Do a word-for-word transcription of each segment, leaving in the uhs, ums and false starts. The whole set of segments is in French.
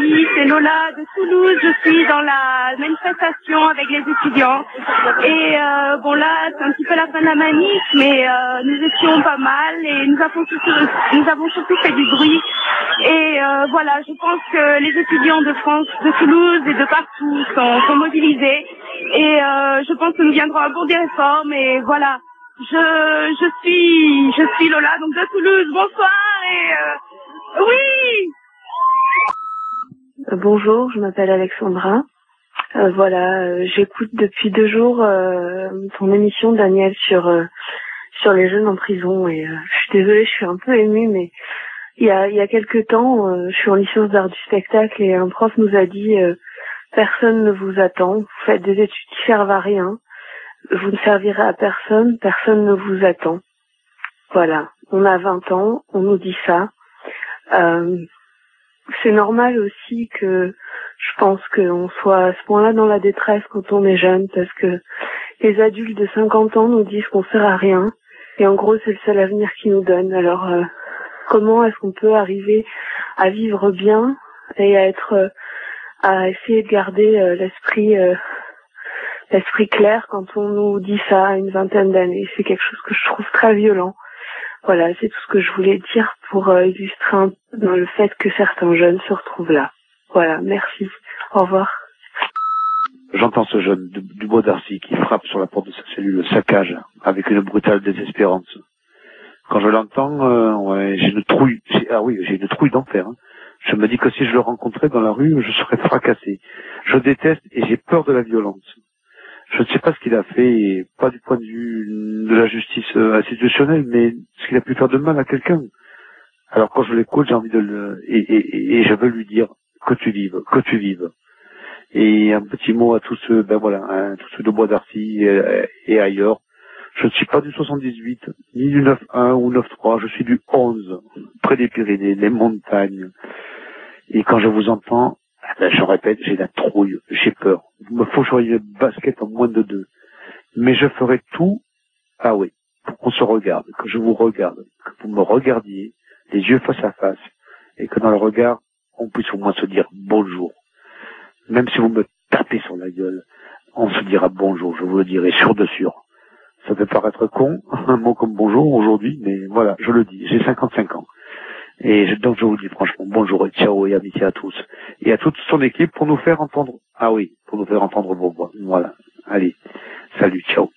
Darcy, c'est Lola de Toulouse. Je suis dans la manifestation avec les étudiants. Et euh, bon là, c'est un petit peu la fin de la manif, mais euh, nous étions pas mal et nous avons surtout, nous avons surtout fait du bruit. Et euh, voilà, je pense que les étudiants de France, de Toulouse et de partout sont, sont mobilisés. Et euh, je pense que nous viendrons à bout des réformes. Et voilà, je, je suis, je suis Lola, donc de Toulouse. Bonsoir et euh, oui. Euh, bonjour, je m'appelle Alexandra. Euh, voilà, euh, j'écoute depuis deux jours euh, ton émission, Daniel, sur euh, sur les jeunes en prison. Et euh, je suis désolée, je suis un peu émue, mais il y a il y a quelque temps, euh, je suis en licence d'art du spectacle et un prof nous a dit euh, personne ne vous attend, vous faites des études qui servent à rien, vous ne servirez à personne, personne ne vous attend. Voilà, on a vingt ans, on nous dit ça. Euh, c'est normal aussi que je pense qu'on soit à ce point-là dans la détresse quand on est jeune, parce que les adultes de cinquante ans nous disent qu'on sert à rien, et en gros c'est le seul avenir qu'ils nous donnent. Alors euh, comment est-ce qu'on peut arriver à vivre bien et à être, euh, à essayer de garder euh, l'esprit, euh, l'esprit clair quand on nous dit ça à une vingtaine d'années? C'est quelque chose que je trouve très violent. Voilà, c'est tout ce que je voulais dire pour euh, illustrer un peu dans le fait que certains jeunes se retrouvent là. Voilà, merci. Au revoir. J'entends ce jeune du, du Bois d'Arcy qui frappe sur la porte de sa cellule, le saccage, avec une brutale désespérance. Quand je l'entends, euh, ouais, j'ai une trouille, j'ai, ah oui, j'ai une trouille d'enfer. Hein. Je me dis que si je le rencontrais dans la rue, je serais fracassé. Je déteste et j'ai peur de la violence. Je ne sais pas ce qu'il a fait, pas du point de vue de la justice institutionnelle, mais ce qu'il a pu faire de mal à quelqu'un. Alors quand je l'écoute, j'ai envie de le... Et, et, et je veux lui dire que tu vives, que tu vives. Et un petit mot à tous ceux, ben voilà, hein, tous ceux de Bois d'Arcy et, et ailleurs. Je ne suis pas du soixante-dix-huit, ni du neuf un ou neuf trois, je suis du onze, près des Pyrénées, des montagnes. Et quand je vous entends, ben, je répète, j'ai la trouille, j'ai peur. Il me faut jouer une basket en moins de deux. Mais je ferai tout, ah oui, pour qu'on se regarde, que je vous regarde, que vous me regardiez, les yeux face à face, et que dans le regard, on puisse au moins se dire bonjour. Même si vous me tapez sur la gueule, on se dira bonjour, je vous le dirai sûr de sûr. Ça peut paraître con, un mot comme bonjour aujourd'hui, mais voilà, je le dis, j'ai cinquante-cinq ans. Et je, donc je vous dis franchement bonjour et ciao et amitié à tous. Et à toute son équipe pour nous faire entendre, ah oui, pour nous faire entendre vos voix. Voilà, allez, salut, ciao.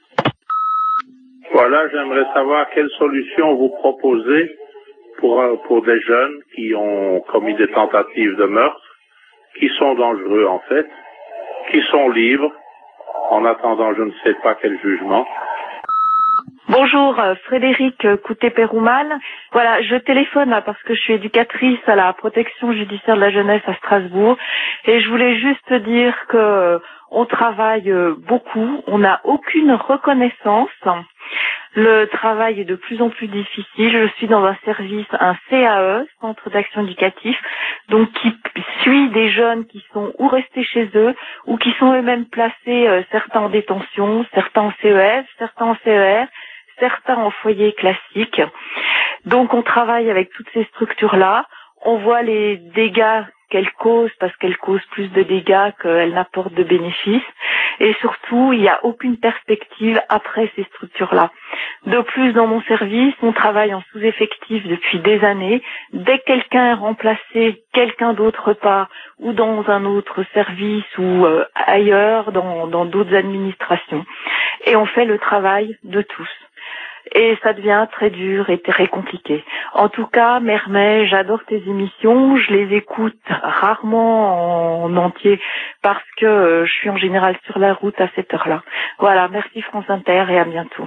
Voilà, j'aimerais savoir quelle solution vous proposez pour, pour des jeunes qui ont commis des tentatives de meurtre, qui sont dangereux en fait, qui sont libres, en attendant je ne sais pas quel jugement. Bonjour, euh, Frédéric euh, Coutet-Péroumal. Voilà, je téléphone là parce que je suis éducatrice à la protection judiciaire de la jeunesse à Strasbourg et je voulais juste dire que euh, on travaille euh, beaucoup, on n'a aucune reconnaissance. Le travail est de plus en plus difficile. Je suis dans un service, un C A E, Centre d'Action Éducatif, donc qui suit des jeunes qui sont ou restés chez eux ou qui sont eux-mêmes placés, euh, certains en détention, certains en C E S, certains en C E R, certains en foyer classique. Donc on travaille avec toutes ces structures-là. On voit les dégâts qu'elles causent parce qu'elles causent plus de dégâts qu'elles n'apportent de bénéfices. Et surtout, il n'y a aucune perspective après ces structures-là. De plus, dans mon service, on travaille en sous-effectif depuis des années. Dès que quelqu'un est remplacé, quelqu'un d'autre part, ou dans un autre service, ou euh, ailleurs, dans, dans d'autres administrations. Et on fait le travail de tous. Et ça devient très dur et très compliqué. En tout cas, Mermet, j'adore tes émissions. Je les écoute rarement en entier parce que euh, je suis en général sur la route à cette heure-là. Voilà, merci France Inter et à bientôt.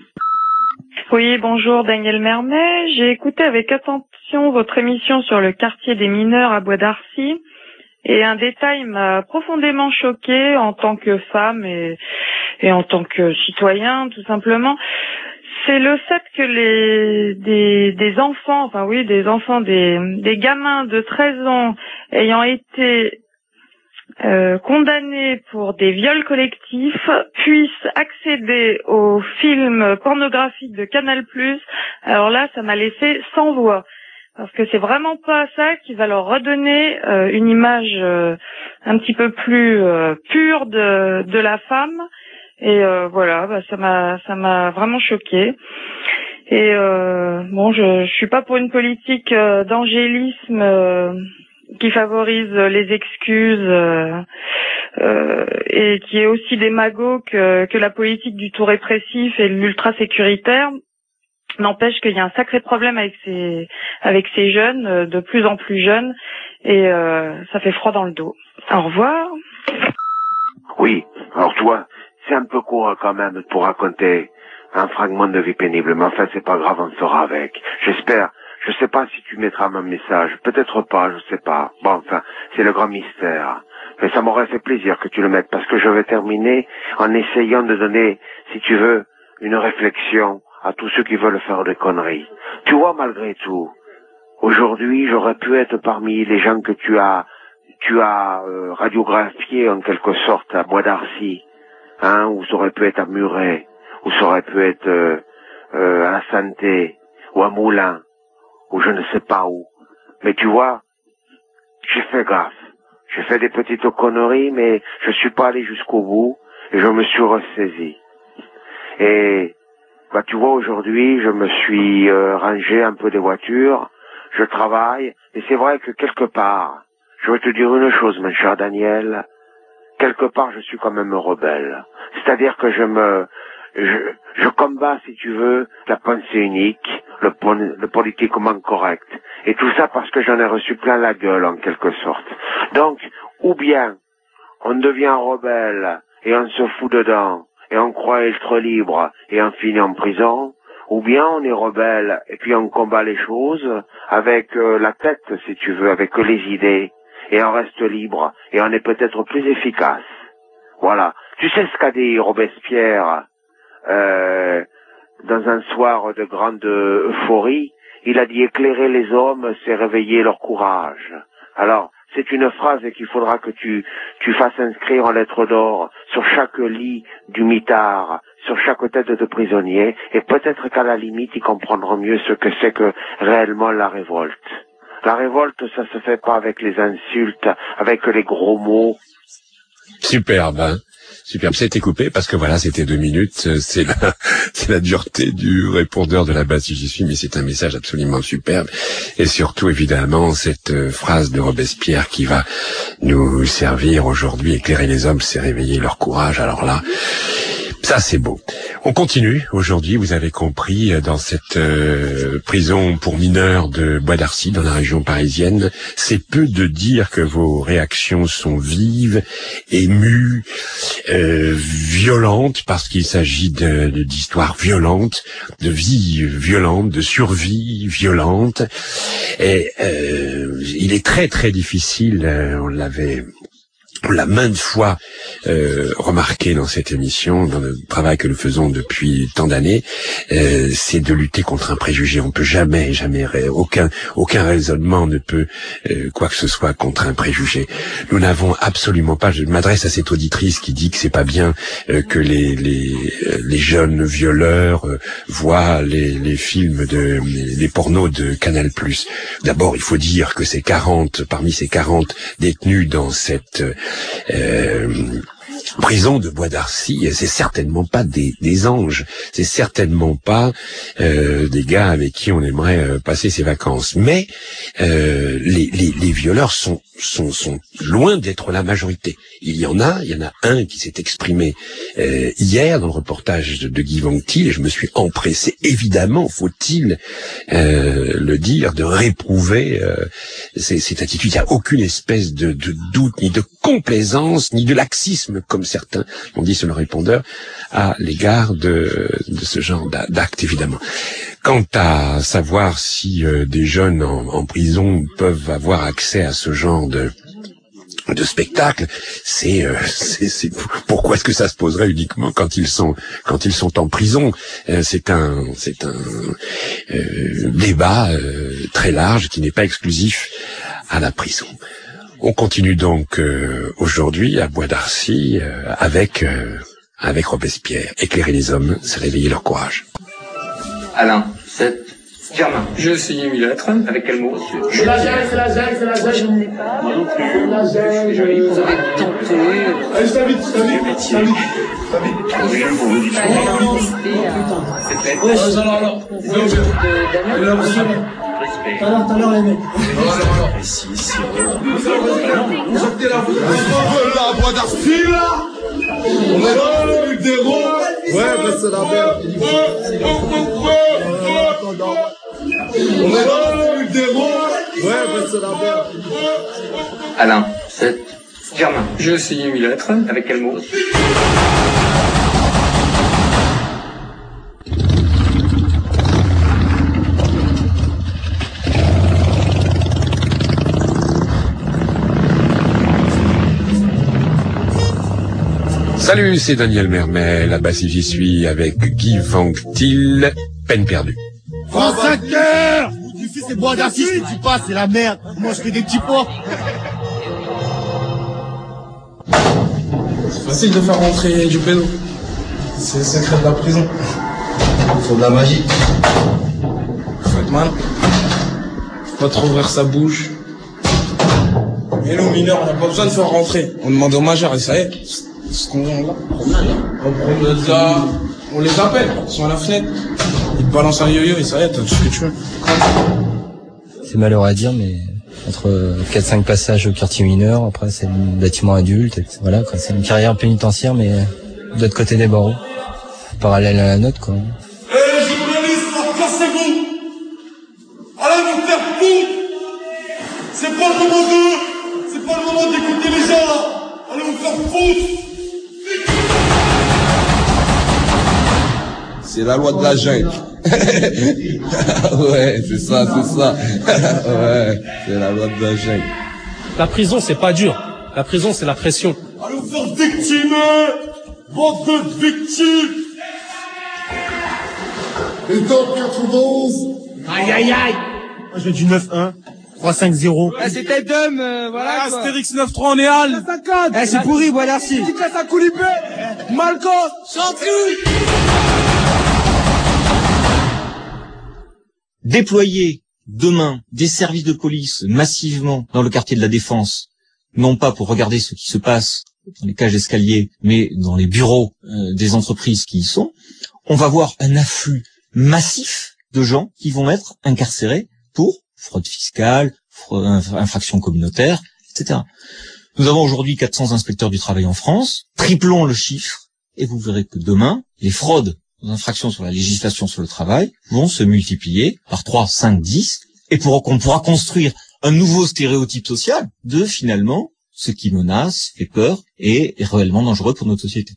Oui, bonjour Daniel Mermet. J'ai écouté avec attention votre émission sur le quartier des mineurs à Bois d'Arcy. Et un détail m'a profondément choquée en tant que femme et, et en tant que citoyen, tout simplement. C'est le fait que les des, des enfants, enfin oui, des enfants, des, des gamins de treize ans ayant été euh, condamnés pour des viols collectifs puissent accéder aux films pornographiques de Canal plus. Alors là, ça m'a laissé sans voix. parce que c'est vraiment pas ça qui va leur redonner euh, une image euh, un petit peu plus euh, pure de, de la femme. Et euh, voilà, bah, ça m'a ça m'a vraiment choquée. Et euh, bon, je, je suis pas pour une politique euh, d'angélisme euh, qui favorise les excuses euh, euh, et qui est aussi démago que, que la politique du tout répressif et de l'ultra sécuritaire. N'empêche qu'il y a un sacré problème avec ces avec ces jeunes, euh, de plus en plus jeunes, et euh, ça fait froid dans le dos. Au revoir. Oui, alors toi, c'est un peu court quand même pour raconter un fragment de vie pénible, mais enfin c'est pas grave, on sera avec. J'espère, je sais pas si tu mettras mon message, peut-être pas, je sais pas. Bon, enfin, c'est le grand mystère. Mais ça m'aurait fait plaisir que tu le mettes, parce que je vais terminer en essayant de donner, si tu veux, une réflexion à tous ceux qui veulent faire des conneries. Tu vois, malgré tout, aujourd'hui, j'aurais pu être parmi les gens que tu as, tu as euh, radiographié en quelque sorte à Bois d'Arcy, hein, ou ça aurait pu être à Muret, ou ça aurait pu être euh, euh, à la Santé, ou à Moulins, ou je ne sais pas où. Mais tu vois, j'ai fait gaffe. J'ai fait des petites conneries, mais je suis pas allé jusqu'au bout, et je me suis ressaisi. Et bah tu vois, aujourd'hui, je me suis euh, rangé un peu des voitures, je travaille, et c'est vrai que quelque part, je vais te dire une chose, mon cher Daniel, quelque part, je suis quand même rebelle. C'est-à-dire que je me, je, je combats, si tu veux, la pensée unique, le, le politiquement correct. Et tout ça parce que j'en ai reçu plein la gueule, en quelque sorte. Donc, ou bien, on devient rebelle, et on se fout dedans, et on croit être libre, et on finit en prison, ou bien on est rebelle, et puis on combat les choses avec euh, la tête, si tu veux, avec les idées, et on reste libre, et on est peut-être plus efficace. Voilà. Tu sais ce qu'a dit Robespierre euh, dans un soir de grande euphorie? Il a dit « Éclairer les hommes, c'est réveiller leur courage ». Alors, c'est une phrase qu'il faudra que tu, tu fasses inscrire en lettres d'or sur chaque lit du mitard, sur chaque tête de prisonnier, et peut-être qu'à la limite, ils comprendront mieux ce que c'est que réellement la révolte. La révolte, ça se fait pas avec les insultes, avec les gros mots. Superbe, hein. Superbe. C'était coupé parce que voilà, c'était deux minutes. C'est la, c'est la dureté du répondeur de la base si j'y suis, mais c'est un message absolument superbe. Et surtout, évidemment, cette phrase de Robespierre qui va nous servir aujourd'hui. Éclairer les hommes, c'est réveiller leur courage. Alors là, ça c'est beau. On continue aujourd'hui, vous avez compris, dans cette euh, prison pour mineurs de Bois d'Arcy, dans la région parisienne. C'est peu de dire que vos réactions sont vives, émues, euh, violentes, parce qu'il s'agit de, de, d'histoires violentes, de vie violente, de survie violente. Et euh, il est très très difficile, euh, on l'avait... On l'a maintes fois euh, remarqué dans cette émission, dans le travail que nous faisons depuis tant d'années, euh, c'est de lutter contre un préjugé. On peut jamais, jamais, aucun, aucun raisonnement ne peut euh, quoi que ce soit contre un préjugé. Nous n'avons absolument pas. Je m'adresse à cette auditrice qui dit que c'est pas bien euh, que les les les jeunes violeurs euh, voient les les films de les pornos de Canal+. D'abord, il faut dire que ces quarante, parmi ces quarante détenus dans cette Euh, prison de Bois d'Arcy, c'est certainement pas des, des anges, c'est certainement pas euh, des gars avec qui on aimerait euh, passer ses vacances. Mais euh, les, les, les violeurs sont, sont, sont loin d'être la majorité. Il y en a, il y en a un qui s'est exprimé euh, hier dans le reportage de, de Guy Vanctil, et je me suis empressé, évidemment, faut-il euh, le dire, de réprouver euh, ces, cette attitude. Il n'y a aucune espèce de, de doute, ni de complaisance, ni de laxisme, comme certains l'ont dit sur le répondeur, à l'égard de, de ce genre d'acte, évidemment. Quant à savoir si euh, des jeunes en, en prison peuvent avoir accès à ce genre de de spectacle, c'est, euh, c'est, c'est pourquoi est-ce que ça se poserait uniquement quand ils sont quand ils sont en prison? euh, C'est un c'est un euh, débat euh, très large qui n'est pas exclusif à la prison. On continue donc euh, aujourd'hui à Bois d'Arcy euh, avec euh, avec Robespierre. Éclairer les hommes, c'est réveiller leur courage. Alain, sept, Germain. J'ai essayé une lettre. Avec quel mot? C'est la gêne, c'est la gêne, c'est la gêne. Je ne l'ai pas. Moi non plus. C'est la gêne. Je vais vous avez tenté. Allez, je t'invite, je t'invite. Je t'invite. Je t'invite. C'était. Ouais, alors, alors. Tout à l'heure, tout à l'heure, les mecs. Ici, ici. Vous sortez la la boîte d'arcy, là. On est là, le déro. Ouais, bah c'est la merde. On est là, le déro. Ouais, bah c'est la merde. Alain. sept. Germain. J'ai essayé une lettre. Avec quel mot? Salut, c'est Daniel Mermet, là-bas si j'y suis, avec Guy Van Til, peine perdue. vingt-cinq heures. Du fils c'est bois d'arcy, je te dis pas, c'est la merde. Moi je fais des petits pois. C'est facile de faire rentrer du pédo. C'est le secret de la prison. Il faut de la magie. Faut être mal. Faut pas trop ouvrir sa bouche. Mais nous, mineurs, on n'a pas besoin de faire rentrer. On demande aux majeurs et ça y est. Ce qu'on là. On prend ça. On les appelle. Ils sont à la fenêtre. Ils te balancent un yo-yo et ça y est, t'as tout ce que tu veux. C'est malheureux à dire, mais entre quatre cinq passages au quartier mineur, après c'est le bâtiment adulte, et voilà, quoi. C'est une carrière pénitentiaire, mais de l'autre côté des barreaux. Parallèle à la nôtre, quoi. Eh les journalistes, cassez-vous. Allez vous faire foutre. C'est pas le moment de... C'est pas le moment d'écouter les gens, là. Allez vous faire foutre. C'est la loi de la jungle. Ouais, c'est ça, c'est ça. Ouais, c'est la loi de la jungle. La prison, c'est pas dur. La prison, c'est la pression. Allez vous faire victimer. Bande de victimes. Et top quatre-vingt-onze. Aïe aïe aïe. Moi je veux du neuf un. trois cinq zéro. Ah, c'est tête d'homme, euh, voilà. Ah, Astérix neuf trois en Néal. Eh, c'est pourri, bois d'arcy. Dédicace à Coulipé. Malco. Chantou. Déployer demain des services de police massivement dans le quartier de la Défense, non pas pour regarder ce qui se passe dans les cages d'escalier, mais dans les bureaux euh, des entreprises qui y sont, on va voir un afflux massif de gens qui vont être incarcérés pour fraude fiscale, fraude, infraction communautaire, et cetera. Nous avons aujourd'hui quatre cents inspecteurs du travail en France, triplons le chiffre, et vous verrez que demain, les fraudes aux infractions sur la législation sur le travail vont se multiplier par trois, cinq, dix, et pour qu'on pourra construire un nouveau stéréotype social de, finalement, ce qui menace, fait peur et est réellement dangereux pour notre société.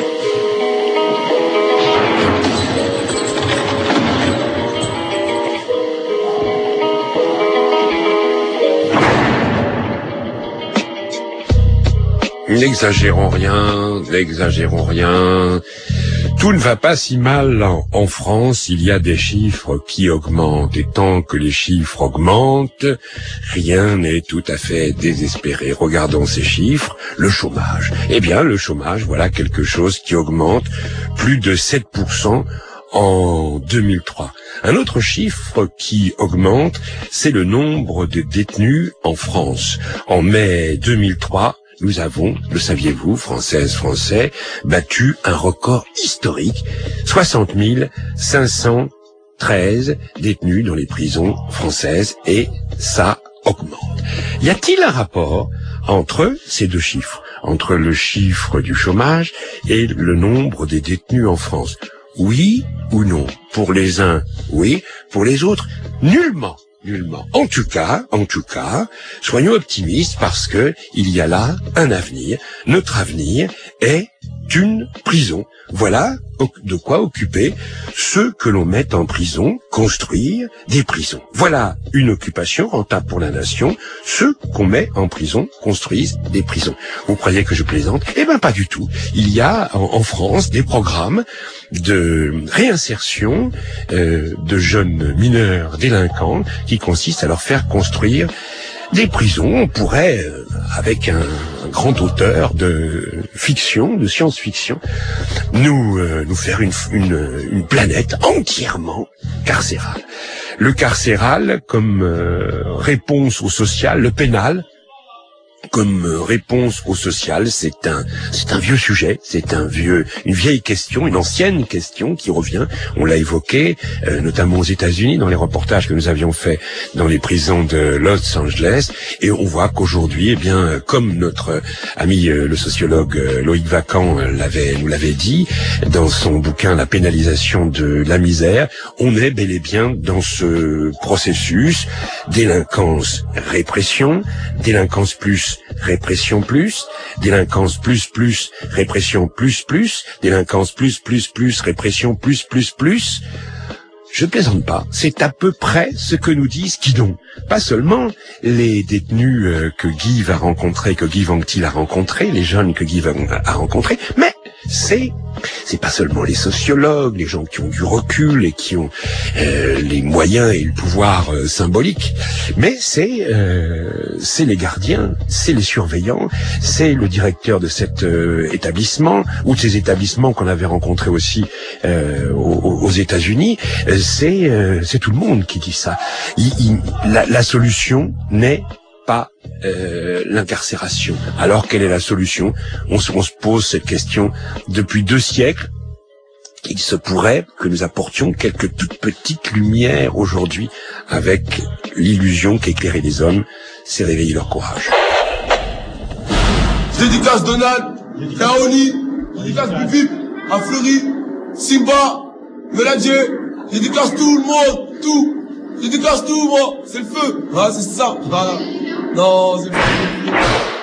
N'exagérons rien, n'exagérons rien. Tout ne va pas si mal en, en France, il y a des chiffres qui augmentent, et tant que les chiffres augmentent, rien n'est tout à fait désespéré. Regardons ces chiffres, le chômage. Eh bien, le chômage, voilà quelque chose qui augmente plus de sept pour cent en deux mille trois. Un autre chiffre qui augmente, c'est le nombre de détenus en France. En mai deux mille trois, nous avons, le saviez-vous, Françaises, Français, battu un record historique, soixante mille cinq cent treize détenus dans les prisons françaises, et ça augmente. Y a-t-il un rapport entre ces deux chiffres, entre le chiffre du chômage et le nombre des détenus en France? Oui ou non? Pour les uns, oui. Pour les autres, nullement. Nullement. En tout cas, en tout cas, soyons optimistes parce que il y a là un avenir. Notre avenir est une prison. Voilà de quoi occuper ceux que l'on met en prison, construire des prisons. Voilà une occupation rentable pour la nation. Ceux qu'on met en prison construisent des prisons. Vous croyez que je plaisante? Eh ben pas du tout. Il y a en, en France des programmes de réinsertion euh, de jeunes mineurs délinquants qui consistent à leur faire construire des prisons. On pourrait, euh, avec un, un grand auteur de fiction, de science-fiction, nous euh, nous faire une, une, une planète entièrement carcérale. Le carcéral comme euh, réponse au social, le pénal comme euh, réponse au social, c'est un c'est un vieux sujet, c'est un vieux une vieille question, une ancienne question qui revient. On l'a évoqué, euh, notamment aux États-Unis dans les reportages que nous avions faits dans les prisons de Los Angeles, et on voit qu'aujourd'hui, eh bien, comme notre ami euh, le sociologue euh, Loïc Vacan euh, l'avait nous l'avait dit dans son bouquin La pénalisation de la misère, on est bel et bien dans ce processus délinquance répression, délinquance plus répression plus, délinquance plus plus, répression plus plus, délinquance plus plus plus, répression plus plus plus. Je ne plaisante pas, c'est à peu près ce que nous disent Guidon. Pas seulement les détenus euh, que Guy va rencontrer, que Guy Vanctil a rencontrés, les jeunes que Guy va, a rencontrés, mais c'est c'est pas seulement les sociologues, les gens qui ont du recul et qui ont euh, les moyens et le pouvoir euh, symbolique, mais c'est euh, c'est les gardiens, c'est les surveillants, c'est le directeur de cet euh, établissement ou de ces établissements qu'on avait rencontrés aussi euh, aux, aux États-Unis. C'est euh, c'est tout le monde qui dit ça. Il, il, la, la solution n'est pas euh, l'incarcération. Alors quelle est la solution? on se, on se pose cette question depuis deux siècles. Il se pourrait que nous apportions quelques toutes petites lumières aujourd'hui avec l'illusion qu'éclairer les hommes, c'est réveiller leur courage. Dédicace Donald, Kaoni, dédicace Bipip, à Fleury, Simba, Meladier, dédicace tout le monde, tout. Dédicace tout, moi, c'est le feu. Ah, c'est ça. Ah, non, c'est le feu.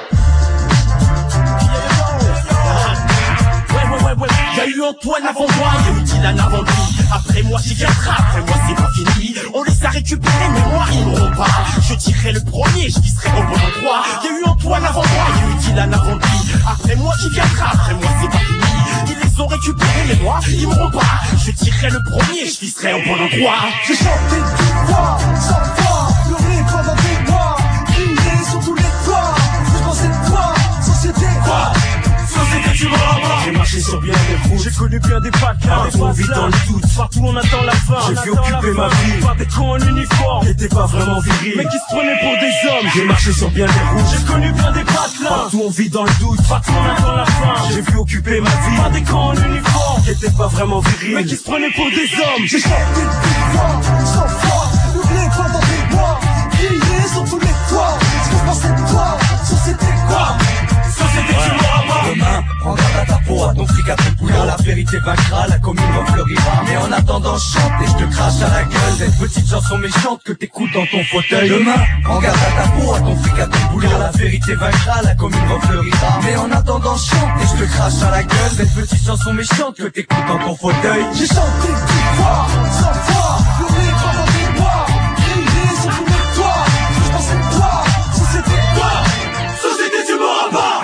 Ouais, ouais, ouais, ouais. Y'a eu Antoine avant moi, y'a eu Dylan avant lui. Après moi, j'y viendrai, après moi, c'est pas fini. On les a récupérés, mais moi, ils m'auront pas. Je tirerai le premier, je visserai au bon endroit. Y'a eu Antoine avant moi, y'a eu Dylan avant lui. Après moi, j'y viendrai, après moi, c'est pas fini. Ils les ont récupérés, mais moi, ils m'auront pas. Je tirerai le premier, je visserai au bon endroit. J'ai chanté du voix, sans voix, pleuré pendant des mois, crié sur tous les toits. Je pensais de toi, société, quoi? Société, tu m'auras pas. J'ai marché sur bien des routes, j'ai connu bien des patelins. Avec on vit dans le doute, partout on attend la fin. J'ai vu occuper ma vie par des cons en uniforme, qui étaient pas vraiment virils, mais qui se prenaient pour des hommes. J'ai marché sur bien des routes, j'ai connu bien des patelins. Partout on vit dans le doute, partout on attend la fin. J'ai vu occuper ma vie par des cons en uniforme, qui étaient pas vraiment virils, mais qui se prenaient pour des hommes. J'ai chanté de voix, sans foi, hurlé pendant des mois, crié sur tous les toits. Ce que je pensais de toi, société, quoi? Société, tu m'auras pas. Demain, prends garde à ta peau, à ton fric, à ton couleur. La vérité vaincra, la commune refleurira. Mais en attendant, chante et je te crache à la gueule. Cette petite chanson méchante que t'écoutes dans ton fauteuil. Demain, prends garde à ta peau, à ton fric, à ton couleur. La vérité vaincra, la commune refleurira. Mais en attendant, chante et je te crache à la gueule. Cette petite chanson méchante que t'écoutes dans ton fauteuil. J'ai chanté de voix, sans foi, pleuré pendant des mois, crié sur tous les toits. Ce que je pensais de toi, société, quoi? Société, tu m'auras pas.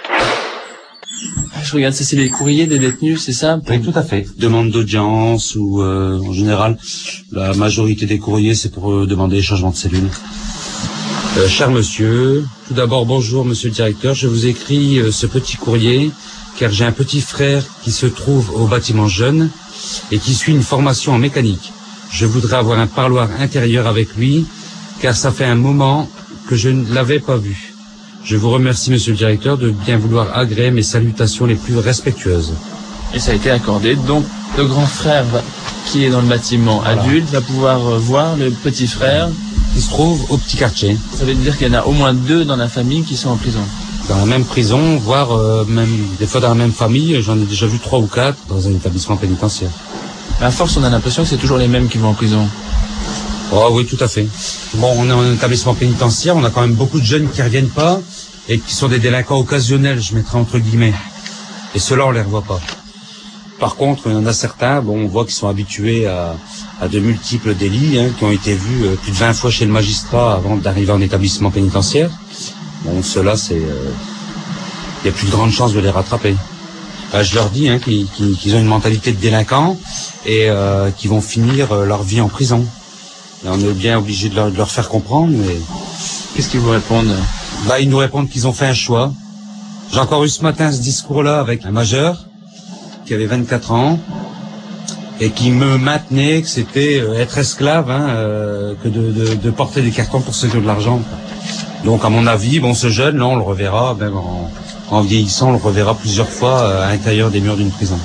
Je regarde, ça c'est les courriers des détenus, c'est ça? Oui, tout à fait. Demande d'audience ou euh, en général, la majorité des courriers c'est pour euh, demander changement de cellule. Euh, cher monsieur, tout d'abord bonjour monsieur le directeur, je vous écris euh, ce petit courrier car j'ai un petit frère qui se trouve au bâtiment jeune et qui suit une formation en mécanique. Je voudrais avoir un parloir intérieur avec lui car ça fait un moment que je ne l'avais pas vu. Je vous remercie, monsieur le directeur, de bien vouloir agréer mes salutations les plus respectueuses. Et ça a été accordé. Donc, le grand frère va, qui est dans le bâtiment voilà. adulte va pouvoir voir le petit frère qui se trouve au petit quartier. Ça veut dire qu'il y en a au moins deux dans la famille qui sont en prison. Dans la même prison, voire euh, même des fois dans la même famille. J'en ai déjà vu trois ou quatre dans un établissement pénitentiaire. À force, on a l'impression que c'est toujours les mêmes qui vont en prison. Oh oui, tout à fait. Bon, on est en établissement pénitentiaire, on a quand même beaucoup de jeunes qui reviennent pas et qui sont des délinquants occasionnels, je mettrais entre guillemets. Et ceux-là, on les revoit pas. Par contre, il y en a certains, bon, on voit qu'ils sont habitués à, à de multiples délits, hein, qui ont été vus euh, plus de vingt fois chez le magistrat avant d'arriver en établissement pénitentiaire. Bon, ceux-là, c'est, il euh, y a plus de grandes chances de les rattraper. Euh, je leur dis hein, qu'ils, qu'ils ont une mentalité de délinquants et euh, qu'ils vont finir euh, leur vie en prison. Et on est bien obligé de leur, de leur faire comprendre, mais... Qu'est-ce qu'ils vous répondent? Bah, ils nous répondent qu'ils ont fait un choix. J'ai encore eu ce matin ce discours-là avec un majeur qui avait vingt-quatre ans et qui me maintenait que c'était euh, être esclave, hein, euh, que de, de, de porter des cartons pour se faire de l'argent. Donc à mon avis, bon, ce jeune, là, on le reverra, même en, en vieillissant, on le reverra plusieurs fois euh, à l'intérieur des murs d'une prison.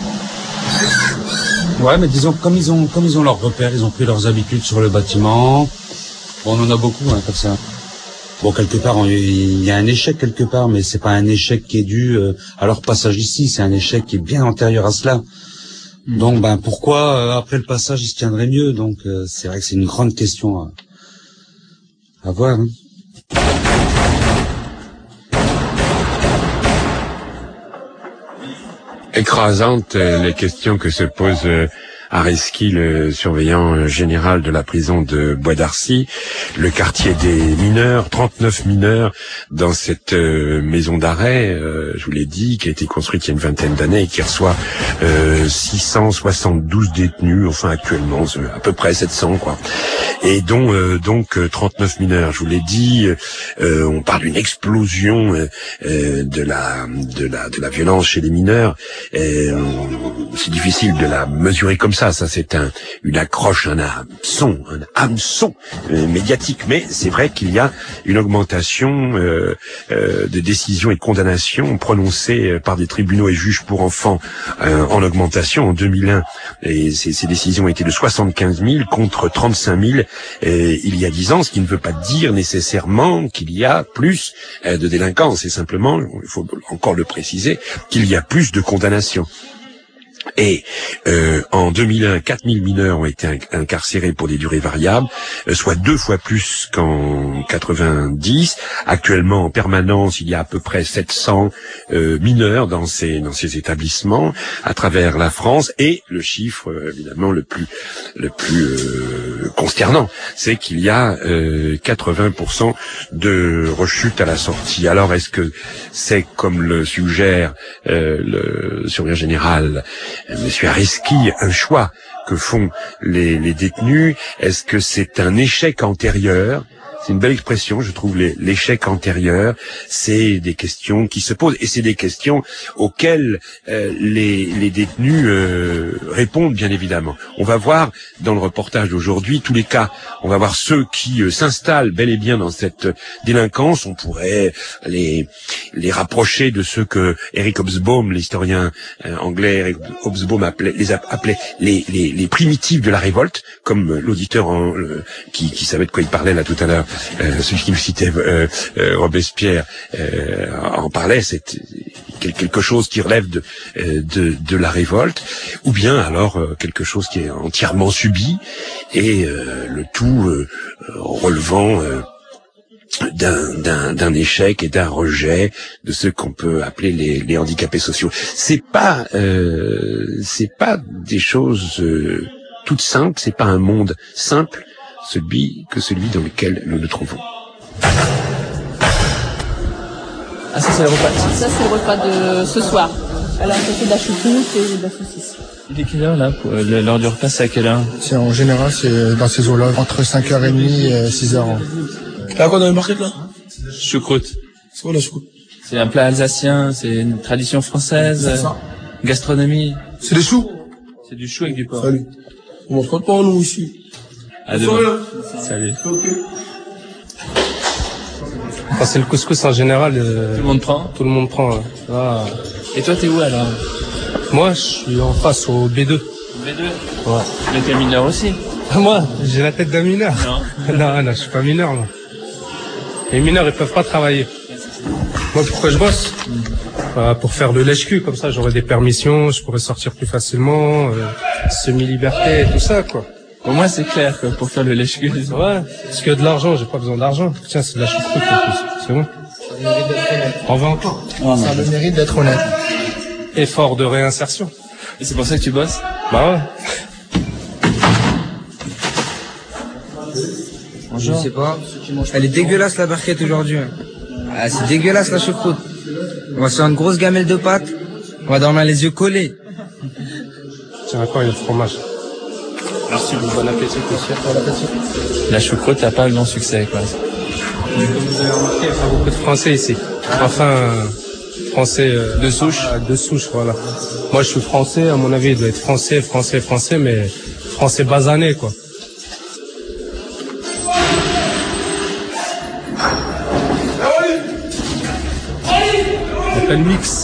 Ouais, mais disons comme ils ont comme ils ont leurs repères, ils ont pris leurs habitudes sur le bâtiment. Bon, on en a beaucoup, hein, comme ça. Bon, quelque part, il y a un échec quelque part, mais c'est pas un échec qui est dû euh, à leur passage ici, c'est un échec qui est bien antérieur à cela. Donc, ben, pourquoi euh, après le passage, ils se tiendraient mieux? Donc, euh, c'est vrai que c'est une grande question à, à voir. Hein. Écrasantes les questions que se pose euh, Areski, le surveillant général de la prison de Bois d'Arcy, le quartier des mineurs, trente-neuf mineurs dans cette euh, maison d'arrêt, euh, je vous l'ai dit, qui a été construite il y a une vingtaine d'années et qui reçoit euh, six cent soixante-douze détenus, enfin actuellement à peu près sept cents quoi, et dont euh, donc trente-neuf mineurs. Je vous l'ai dit, euh, on parle d'une explosion euh, de la de la de la violence chez les mineurs. Euh, c'est difficile de la mesurer comme ça. Ça, ça c'est un, une accroche, un hameçon, un hameçon euh, médiatique. Mais c'est vrai qu'il y a une augmentation euh, euh, de décisions et de condamnations prononcées par des tribunaux et juges pour enfants euh, en augmentation en deux mille un. Et ces, ces décisions étaient de soixante-quinze mille contre trente-cinq mille euh, il y a dix ans, ce qui ne veut pas dire nécessairement qu'il y a plus euh, de délinquance. C'est simplement, il faut encore le préciser, qu'il y a plus de condamnations. Et euh, en deux mille un, quatre mille mineurs ont été incarcérés pour des durées variables, euh, soit deux fois plus qu'en quatre-vingt-dix. Actuellement, en permanence, il y a à peu près sept cents euh, mineurs dans ces dans ces établissements à travers la France. Et le chiffre, euh, évidemment, le plus le plus euh, consternant, c'est qu'il y a euh, quatre-vingts pour cent de rechute à la sortie. Alors, est-ce que c'est comme le suggère euh, le surveillant général Monsieur Areski, un choix que font les, les détenus? Est-ce que c'est un échec antérieur? C'est une belle expression, je trouve, l'échec antérieur. C'est des questions qui se posent et c'est des questions auxquelles euh, les, les détenus euh, répondent, bien évidemment. On va voir dans le reportage d'aujourd'hui tous les cas. On va voir ceux qui euh, s'installent bel et bien dans cette délinquance. On pourrait les les rapprocher de ceux que Eric Hobsbawm, l'historien euh, anglais Eric Hobsbawm appelait les appelait les, les les primitifs de la révolte, comme l'auditeur en, euh, qui qui savait de quoi il parlait là tout à l'heure. Euh, celui qui me citait euh, euh, Robespierre euh, en parlait, c'est quelque chose qui relève de, de, de la révolte, ou bien alors euh, quelque chose qui est entièrement subi, et euh, le tout euh, relevant euh, d'un, d'un, d'un échec et d'un rejet de ce qu'on peut appeler les, les handicapés sociaux. C'est pas, euh, c'est pas des choses euh, toutes simples, c'est pas un monde simple, celui que celui dans lequel nous nous trouvons. Ah, ça c'est le repas. Ça c'est le repas de ce soir. Alors ça c'est de la choucroute et de la saucisse. Il est quelle heure là pour l'heure du repas? C'est à quelle heure? C'est en général c'est dans ces eaux-là entre cinq heures trente et six heures. T'as quoi dans les barquettes là? Choucroute. C'est quoi la choucroute? C'est un plat alsacien, c'est une tradition française. C'est ça. Gastronomie. C'est des choux? C'est du chou avec du porc. Salut. On mange pas de porc nous ici. À demain. Salut. Quand c'est le couscous en général, euh, tout le monde prend. Tout le monde prend. Hein. Ah. Et toi, t'es où alors? Moi, je suis en face au B deux. B deux. Ouais. Mais t'es mineur aussi? Moi, j'ai la tête d'un mineur. Non. non, non, je suis pas mineur, moi. Les mineurs, ils peuvent pas travailler. Moi, pourquoi je bosse? mm. euh, Pour faire le lèche-cul, comme ça, j'aurai des permissions, je pourrais sortir plus facilement, euh, semi-liberté et tout ça, quoi. Au moins, c'est clair, quoi, pour faire le lèche-cul. Ouais, parce que de l'argent, j'ai pas besoin d'argent. Tiens, c'est de la choucroute en plus, c'est bon. On va encore. Oh, ça a le mérite d'être honnête. Effort de réinsertion. Et c'est pour ça que tu bosses? Bah ouais. Je sais pas. Elle est dégueulasse la barquette aujourd'hui. Ah, c'est dégueulasse la choucroute. On va se faire une grosse gamelle de pâtes. On va dormir les yeux collés. Tiens, encore il y a le fromage. Merci, bon appétit, bon appétit. La choucroute n'a pas un grand succès, quoi. Vous avez remarqué, il y a pas beaucoup de Français ici. Enfin, Français euh, de souche. Euh, de souche, voilà. Moi, je suis français. À mon avis, il doit être français, français, français, mais français basané, quoi. On appelle mix.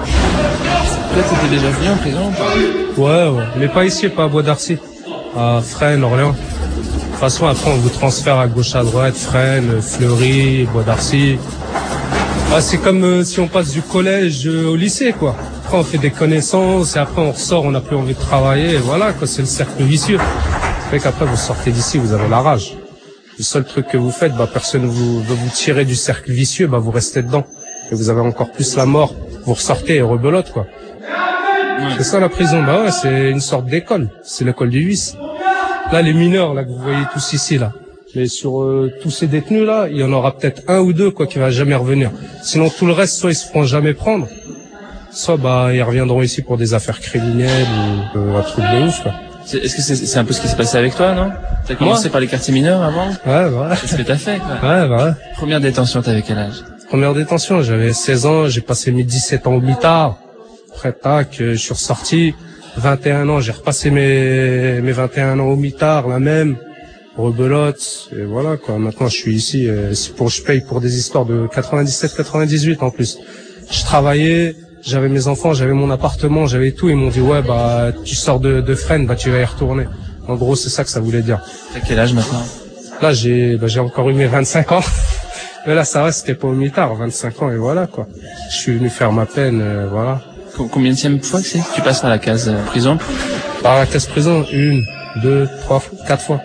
Là, t'étais déjà venu en prison? Ouais, ouais. Mais pas ici, pas à Bois d'Arcy. À Fresnes, Orléans. De toute façon, après, on vous transfère à gauche, à droite, Fresnes, Fleury, Bois d'Arcy. Ah, c'est comme euh, si on passe du collège euh, au lycée, quoi. Après, on fait des connaissances, et après, on ressort, on n'a plus envie de travailler, et voilà, quoi. C'est le cercle vicieux. C'est vrai qu'après, vous sortez d'ici, vous avez la rage. Le seul truc que vous faites, bah, personne vous veut vous tirer du cercle vicieux, bah, vous restez dedans. Et vous avez encore plus la mort. Vous ressortez et rebelote, quoi. Ouais. C'est ça, la prison. Bah ouais, c'est une sorte d'école. C'est l'école du vice. Là, les mineurs, là, que vous voyez tous ici, là. Mais sur euh, tous ces détenus, là, il y en aura peut-être un ou deux, quoi, qui va jamais revenir. Sinon, tout le reste, soit ils se feront jamais prendre, soit, bah, ils reviendront ici pour des affaires criminelles ou euh, un truc de ouf, quoi. Est-ce que c'est, c'est un peu ce qui s'est passé avec toi, non? T'as commencé Moi par les quartiers mineurs avant? Ouais, ouais. C'est ce que t'as fait, quoi. Ouais, ouais. Première détention, t'avais quel âge? Première détention, j'avais seize ans, j'ai passé mes dix-sept ans au mitard. Après, tac, je suis ressorti. vingt et un ans, j'ai repassé mes, mes vingt et un ans au mitard, la même. Rebelote, et voilà, quoi. Maintenant, je suis ici, c'est pour, je paye pour des histoires de quatre-vingt-dix-sept quatre-vingt-dix-huit, en plus. Je travaillais, j'avais mes enfants, j'avais mon appartement, j'avais tout. Ils m'ont dit, ouais, bah, tu sors de, de Fresnes, bah, tu vas y retourner. En gros, c'est ça que ça voulait dire. T'as quel âge maintenant? Là, j'ai, bah, j'ai encore eu mes vingt-cinq ans. Mais là, ça reste, c'était pas au mitard, vingt-cinq ans, et voilà, quoi. Je suis venu faire ma peine, euh, voilà. Combien de fois que c'est que tu passes par la case euh, prison? Par la case prison, une, deux, trois, quatre fois.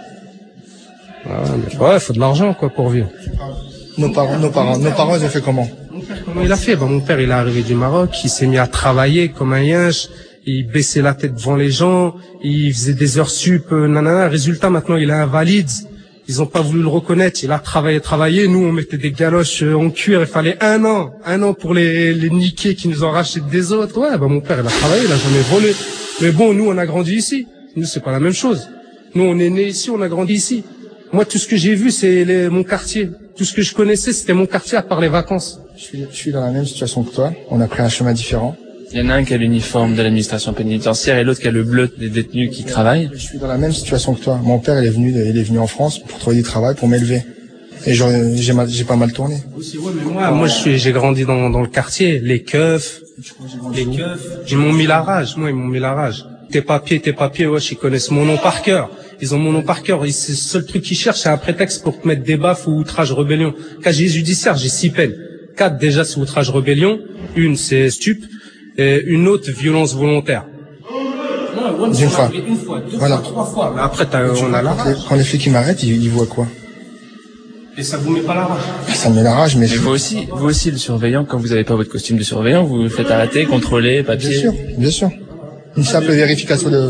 Ah, mais ouais, faut de l'argent, quoi, pour vivre. Nos parents, nos parents, nos parents, ils ont fait comment? Mon père, comment il a fait? Bah, mon père, il est arrivé du Maroc, il s'est mis à travailler comme un yinche, il baissait la tête devant les gens, il faisait des heures sup, euh, nanana. Résultat, maintenant, il est invalide. Ils ont pas voulu le reconnaître. Il a travaillé, travaillé. Nous, on mettait des galoches en cuir. Il fallait un an, un an pour les, les niquer qui nous ont racheté des autres. Ouais, bah, mon père, il a travaillé, il a jamais volé. Mais bon, nous, on a grandi ici. Nous, c'est pas la même chose. Nous, on est nés ici, on a grandi ici. Moi, tout ce que j'ai vu, c'est les, mon quartier. Tout ce que je connaissais, c'était mon quartier à part les vacances. Je suis, je suis dans la même situation que toi. On a pris un chemin différent. Il y en a un qui a l'uniforme de l'administration pénitentiaire et l'autre qui a le bleu des détenus qui travaillent. Je suis dans la même situation que toi. Mon père, il est venu, il est venu en France pour trouver du travail, pour m'élever. Et j'ai, j'ai pas mal tourné. Aussi, ouais, mais moi, moi, je suis, j'ai grandi dans, dans le quartier. Les keufs, les keufs. Ils m'ont mis la rage. Moi, ils m'ont mis la rage. Tes papiers, tes papiers, ouais, ils connaissent mon nom par cœur. Ils ont mon nom par cœur. C'est le seul truc qu'ils cherchent, c'est un prétexte pour te mettre des baffes ou outrage rébellion. Casier judiciaire, j'ai six peines. Quatre, déjà, c'est outrage rébellion. Une, c'est stup. Et une autre, violence volontaire. D'une fois. Une fois, deux voilà. fois, trois fois. Mais après, t'as, on a la rage. Quand les flics m'arrêtent, ils, ils voient quoi? Et ça vous met pas la rage? Ça me met la rage, mais... mais vous aussi, vous aussi, le surveillant, quand vous avez pas votre costume de surveillant, vous vous faites arrêter, contrôler, papier. Bien sûr, bien sûr. Une simple vérification de...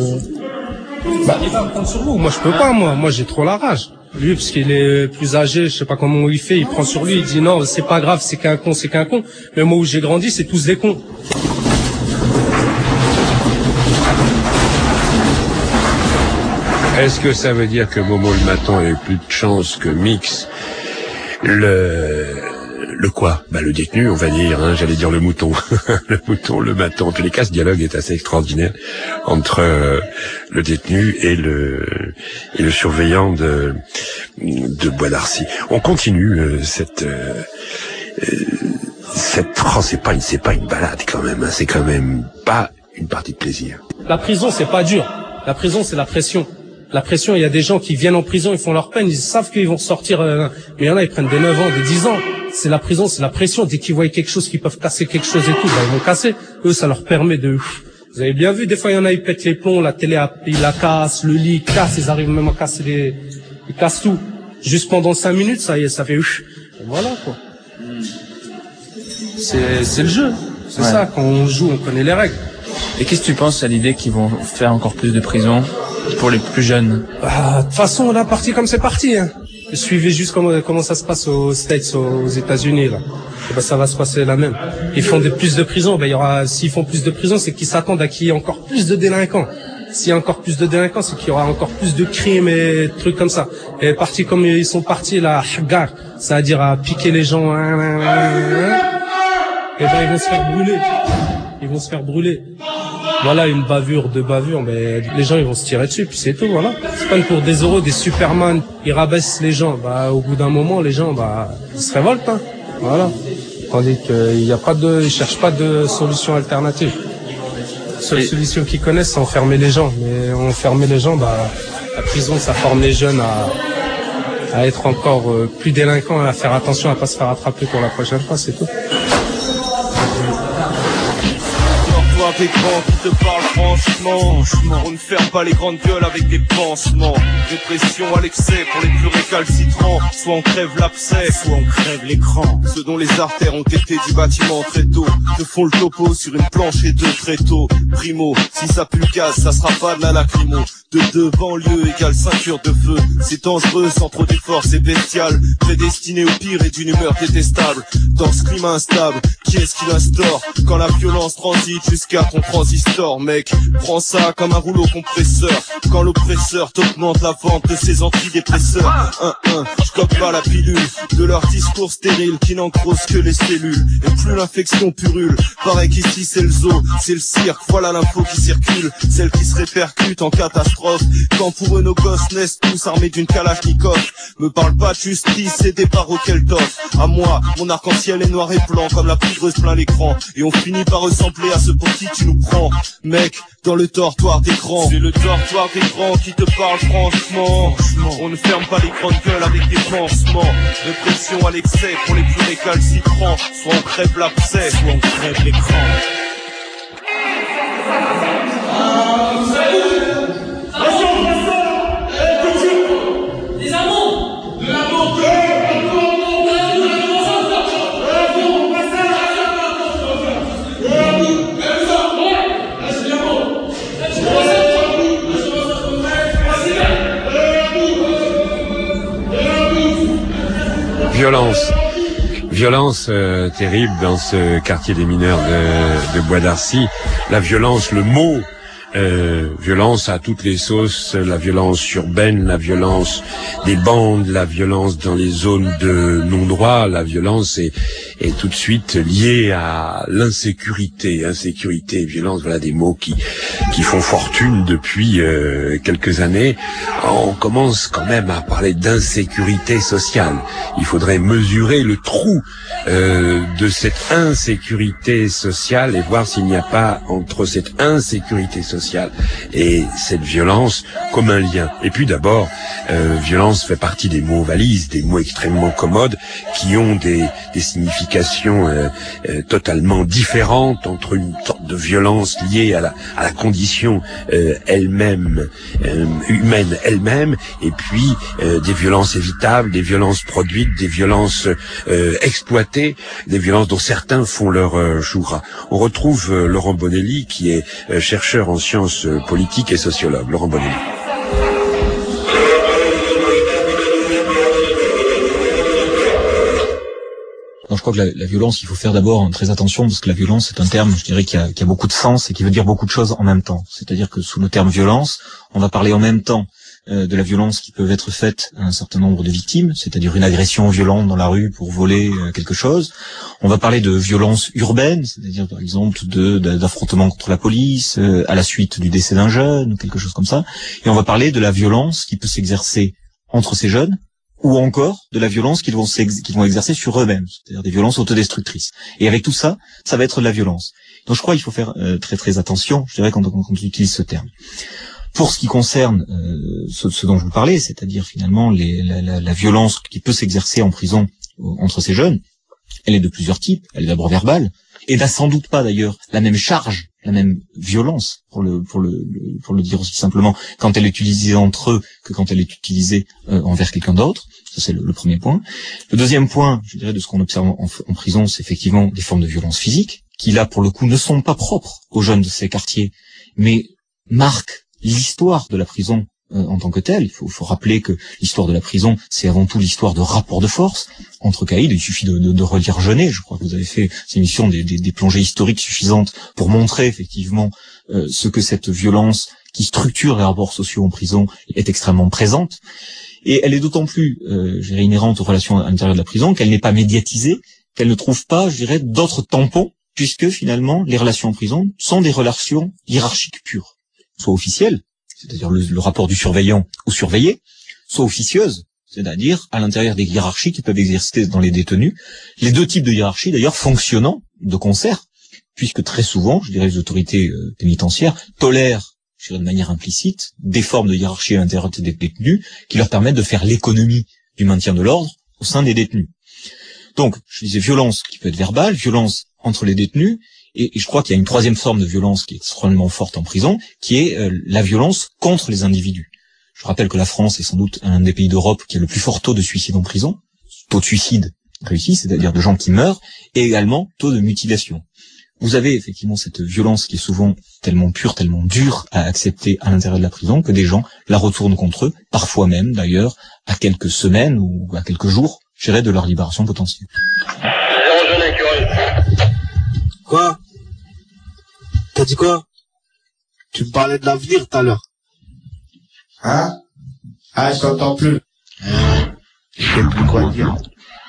Bah, il va me prendre sur vous. Moi, je peux pas, moi. Moi, j'ai trop la rage. Lui, parce qu'il est plus âgé, je sais pas comment il fait, il prend sur lui, il dit non, c'est pas grave, c'est qu'un con, c'est qu'un con. Mais moi où j'ai grandi, c'est tous des cons. Est-ce que ça veut dire que Momo le Maton a eu plus de chance que Mix? Le... Le quoi? Bah, le détenu, on va dire, hein, j'allais dire le mouton. Le mouton, le Maton. En tous les cas, ce dialogue est assez extraordinaire entre euh, le détenu et le et le surveillant de de Bois d'Arcy. On continue euh, cette euh, euh, cette oh, c'est pas une c'est pas une balade quand même, hein, c'est quand même pas une partie de plaisir. La prison, c'est pas dur. La prison, c'est la pression. La pression, il y a des gens qui viennent en prison, ils font leur peine, ils savent qu'ils vont sortir, euh, mais il y en a, ils prennent des neuf ans, des dix ans. C'est la prison, c'est la pression. Dès qu'ils voient quelque chose, qu'ils peuvent casser quelque chose et tout, bah, ils vont casser. Eux, ça leur permet de... Vous avez bien vu, des fois, il y en a, ils pètent les plombs, la télé, ils la cassent, le lit, ils cassent, ils arrivent même à casser les... Ils cassent tout. Juste pendant cinq minutes, ça y est, ça fait... Et voilà, quoi. C'est, c'est le jeu. C'est ouais. Ça, quand on joue, on connaît les règles. Et qu'est-ce que tu penses à l'idée qu'ils vont faire encore plus de prisons pour les plus jeunes? Ah, de toute façon, là, parti comme c'est parti, hein. Suivez juste comment, comment ça se passe aux States, aux États-Unis, là. Et ben, ça va se passer la même. Ils font des plus de prisons, ben, il y aura, s'ils font plus de prisons, c'est qu'ils s'attendent à qu'il y ait encore plus de délinquants. S'il y a encore plus de délinquants, c'est qu'il y aura encore plus de crimes et trucs comme ça. Et partis comme ils sont partis, là, à Hagar, c'est-à-dire à piquer les gens, hein, hein, hein, hein. eh ben ils vont se faire brûler. Ils vont se faire brûler. Voilà, une bavure, deux bavures, mais les gens ils vont se tirer dessus, puis c'est tout, voilà. C'est pas pour des euros, des Superman, ils rabaissent les gens. Bah au bout d'un moment, les gens, bah ils se révoltent, hein. Voilà. Tandis qu'il y a pas de, ils cherchent pas de solution alternative. La seule solution qu'ils connaissent, c'est enfermer les gens. Mais enfermer les gens, bah la prison, ça forme les jeunes à à être encore euh, plus délinquants et à faire attention à pas se faire attraper pour la prochaine fois, c'est tout. Des grands qui te parlent franchement, franchement. On ne ferme pas les grandes gueules avec des pansements. Répression à l'excès pour les plus récalcitrants. Soit on crève l'abcès, soit on crève l'écran. Ceux dont les artères ont été du bâtiment très tôt te font le topo sur une planche et deux tréteaux. Primo, si ça pue le gaz, ça sera pas de la lacrymo. De deux banlieues égale ceinture de feu. C'est dangereux sans trop d'efforts, c'est bestial. Prédestiné au pire et d'une humeur détestable. Dans ce climat instable, qui est-ce qui l'instaure? Quand la violence transite jusqu'à ton transistor, mec, prends ça comme un rouleau compresseur. Quand l'oppresseur t'augmente la vente de ses antidépresseurs. Un, un, je cope pas la pilule de leur discours stérile qui n'engrosse que les cellules. Et plus l'infection purule, paraît qu'ici c'est le zoo, c'est le cirque. Voilà l'info qui circule, celle qui se répercute en catastrophe. Quand pour eux nos gosses naissent tous armés d'une kalachnikov. Me parle pas de justice et des barreaux qu'elle t'offre. À moi, mon arc-en-ciel est noir et blanc comme la poudreuse plein l'écran. Et on finit par ressembler à ceux pour qui tu nous prends, mec, dans le dortoir des grands. C'est le dortoir des grands qui te parle franchement. franchement. On ne ferme pas les grandes gueules avec des pansements. Répression à l'excès pour les plus récalcitrants. Soit on crève l'abcès, soit on crève l'écran. Violence. Violence euh, terrible dans ce quartier des mineurs de, de Bois d'Arcy. La violence, le mot euh, violence à toutes les sauces, la violence urbaine, la violence des bandes, la violence dans les zones de non-droit, la violence est, est tout de suite liée à l'insécurité, insécurité et violence, voilà des mots qui qui font fortune depuis euh, quelques années. On commence quand même à parler d'insécurité sociale. Il faudrait mesurer le trou euh, de cette insécurité sociale et voir s'il n'y a pas entre cette insécurité sociale et cette violence comme un lien. Et puis d'abord, euh, violence fait partie des mots valises, des mots extrêmement commodes qui ont des, des significations euh, euh, totalement différentes entre une sorte de violence liée à la, à la condition euh, elle-même, euh, humaine elle-même, et puis euh, des violences évitables, des violences produites, des violences euh, exploitées, des violences dont certains font leur euh, joue gras. On retrouve euh, Laurent Bonelli qui est euh, chercheur en sciences politiques et sociologue. Laurent Bonelli. Alors, je crois que la, la violence, il faut faire d'abord très attention parce que la violence, c'est un terme, je dirais, qui a, qui a beaucoup de sens et qui veut dire beaucoup de choses en même temps. C'est-à-dire que sous le terme violence, on va parler en même temps euh, de la violence qui peut être faite à un certain nombre de victimes, c'est-à-dire une agression violente dans la rue pour voler euh, quelque chose. On va parler de violence urbaine, c'est-à-dire par exemple de, de d'affrontements contre la police euh, à la suite du décès d'un jeune ou quelque chose comme ça. Et on va parler de la violence qui peut s'exercer entre ces jeunes, ou encore de la violence qu'ils vont, qu'ils vont exercer sur eux-mêmes, c'est-à-dire des violences autodestructrices. Et avec tout ça, ça va être de la violence. Donc je crois qu'il faut faire euh, très très attention, je dirais, quand, quand, quand on utilise ce terme. Pour ce qui concerne euh, ce, ce dont je vous parlais, c'est-à-dire finalement les, la, la, la violence qui peut s'exercer en prison euh, entre ces jeunes, elle est de plusieurs types. Elle est d'abord verbale, et n'a sans doute pas d'ailleurs la même charge, la même violence, pour le pour le pour le dire aussi simplement, quand elle est utilisée entre eux que quand elle est utilisée euh, envers quelqu'un d'autre. Ça c'est le, le premier point. Le deuxième point, je dirais, de ce qu'on observe en, en prison, c'est effectivement des formes de violence physique qui là pour le coup ne sont pas propres aux jeunes de ces quartiers, mais marquent l'histoire de la prison euh, en tant que telle. Il faut, faut rappeler que l'histoire de la prison, c'est avant tout l'histoire de rapports de force entre caïds. Il suffit de, de, de relire Genet. Je crois que vous avez fait ces émissions des, des, des plongées historiques suffisantes pour montrer effectivement euh, ce que cette violence qui structure les rapports sociaux en prison est extrêmement présente. Et elle est d'autant plus, euh, je dirais, inhérente aux relations à l'intérieur de la prison qu'elle n'est pas médiatisée, qu'elle ne trouve pas, je dirais, d'autres tampons puisque finalement, les relations en prison sont des relations hiérarchiques pures, soit officielles, c'est-à-dire le, le rapport du surveillant au surveillé, soit officieuses, c'est-à-dire à l'intérieur des hiérarchies qui peuvent exister dans les détenus, les deux types de hiérarchies d'ailleurs fonctionnant de concert, puisque très souvent, je dirais, les autorités euh, pénitentiaires tolèrent, je dirais de manière implicite, des formes de hiérarchie à l'intérieur des détenus qui leur permettent de faire l'économie du maintien de l'ordre au sein des détenus. Donc, je disais violence qui peut être verbale, violence entre les détenus, et, et je crois qu'il y a une troisième forme de violence qui est extrêmement forte en prison, qui est euh, la violence contre les individus. Je rappelle que la France est sans doute un des pays d'Europe qui a le plus fort taux de suicide en prison, taux de suicide réussi, c'est-à-dire de gens qui meurent, et également taux de mutilation. Vous avez effectivement cette violence qui est souvent tellement pure, tellement dure à accepter à l'intérieur de la prison que des gens la retournent contre eux, parfois même d'ailleurs à quelques semaines ou à quelques jours, je dirais, de leur libération potentielle. Quoi? T'as dit quoi? Tu me parlais de l'avenir tout à l'heure. Hein? Ah, je t'entends plus. Je sais plus quoi dire.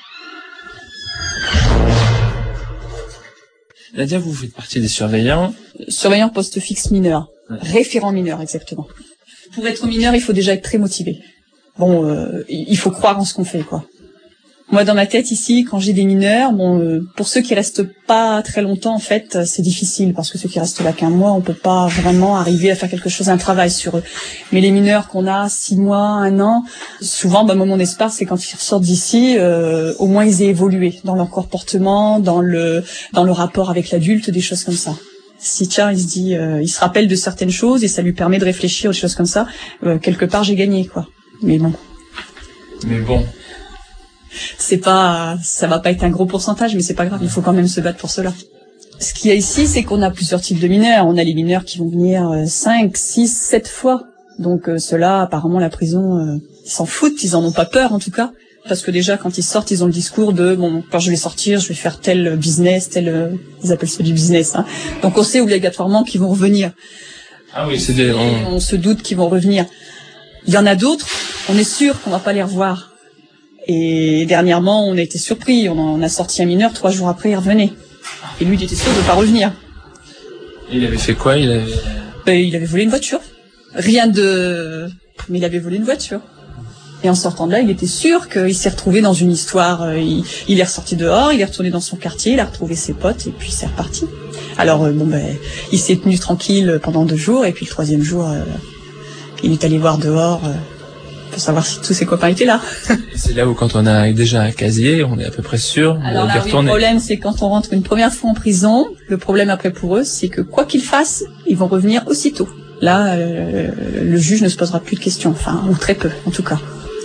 Nadia, vous faites partie des surveillants. Surveillant poste fixe mineur. Ouais. Référent mineur, exactement. Pour être mineur, il faut déjà être très motivé. Bon, euh, il faut croire en ce qu'on fait, quoi. Moi, dans ma tête, ici, quand j'ai des mineurs, bon, euh, pour ceux qui restent pas très longtemps, en fait, c'est difficile, parce que ceux qui restent là qu'un mois, on peut pas vraiment arriver à faire quelque chose, un travail sur eux. Mais les mineurs qu'on a six mois, un an, souvent, bah, moi, mon espoir, c'est quand ils ressortent d'ici, euh, au moins ils aient évolué dans leur comportement, dans le, dans le rapport avec l'adulte, des choses comme ça. Si tiens, il se dit, euh, il se rappelle de certaines choses et ça lui permet de réfléchir aux choses comme ça, euh, quelque part, j'ai gagné, quoi. Mais bon. Mais bon. C'est pas, ça va pas être un gros pourcentage, mais c'est pas grave, il faut quand même se battre pour cela. Ce qu'il y a ici, c'est qu'on a plusieurs types de mineurs. On a les mineurs qui vont venir cinq, six, sept fois. Donc euh, ceux-là, apparemment, la prison, euh, ils s'en foutent, ils en ont pas peur en tout cas. Parce que déjà, quand ils sortent, ils ont le discours de, bon, quand je vais sortir, je vais faire tel business, tel, euh, ils appellent ça du business, hein. Donc on sait obligatoirement qu'ils vont revenir. Ah oui, c'est des... On... on se doute qu'ils vont revenir. Il y en a d'autres, on est sûr qu'on va pas les revoir. Et dernièrement, on a été surpris. On, en, on a sorti un mineur, trois jours après, il revenait. Et lui, il était sûr de pas revenir. Il avait fait quoi? Il avait... Ben, il avait volé une voiture. Rien de... Mais il avait volé une voiture. Et en sortant de là, il était sûr qu'il s'est retrouvé dans une histoire. Il, il est ressorti dehors, il est retourné dans son quartier, il a retrouvé ses potes, et puis c'est reparti. Alors, euh, bon, ben, il s'est tenu tranquille pendant deux jours, et puis le troisième jour, euh, il est allé voir dehors... Euh, pour savoir si tous ses copains étaient là. C'est là où quand on a déjà un casier, on est à peu près sûr Alors d'y là, oui, retourner. le problème, c'est quand on rentre une première fois en prison, le problème après pour eux, c'est que quoi qu'ils fassent, ils vont revenir aussitôt. Là, euh, le juge ne se posera plus de questions, enfin, ou très peu, en tout cas.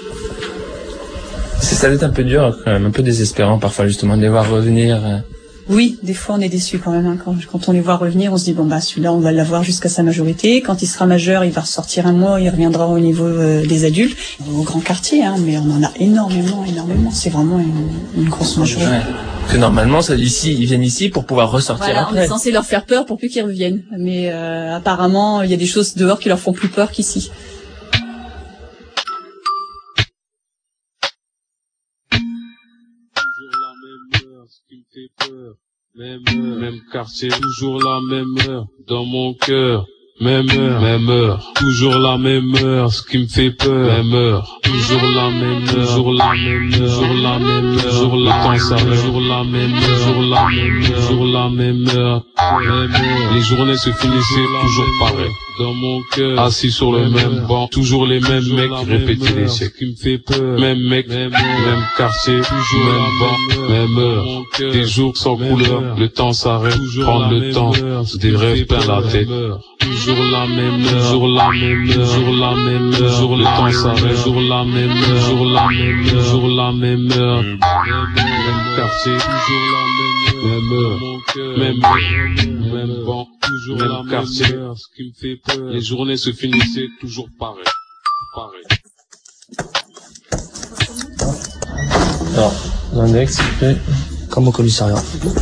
C'est ça doit être un peu dur, quand même, un peu désespérant parfois, justement, de les voir revenir. Euh... Oui, des fois on est déçu quand même. Hein. Quand, quand on les voit revenir, on se dit bon bah celui-là on va l'avoir jusqu'à sa majorité. Quand il sera majeur, il va ressortir un mois, il reviendra au niveau euh, des adultes, au grand quartier. Hein, mais on en a énormément, énormément. C'est vraiment une, une grosse majorité. Ouais. Que normalement, ça, ici, ils viennent ici pour pouvoir ressortir voilà, après. On est censé leur faire peur pour plus qu'ils reviennent. Mais euh, apparemment, il y a des choses dehors qui leur font plus peur qu'ici. Même heure, même quartier, toujours la même heure, dans mon cœur, même heure, même heure, toujours la même heure, ce qui me fait peur, même heure, toujours la même heure, toujours la même heure, toujours la même heure, toujours la temps ça, toujours la même heure, toujours la même heure, toujours la même heure, même heure, les journées se finissaient toujours pareil. Dans mon cœur, assis sur le même banc, toujours les mêmes mecs qui répétaient les chèques, qui me fait peur, même mec, même quartier, toujours même banc, même heure, des jours sans couleur, le temps s'arrête, prendre le temps, des rêves plein la tête, toujours la même heure, toujours la même heure, toujours la même heure, toujours le temps s'arrête, toujours la même heure, toujours la même heure, toujours la même heure, même quartier, toujours la même heure, même heure, même banc, toujours même quartier, ce qui me fait peur, les journées se finissaient toujours pareil, pareil. Alors, l'index, s'il vous plaît. Comme au commissariat.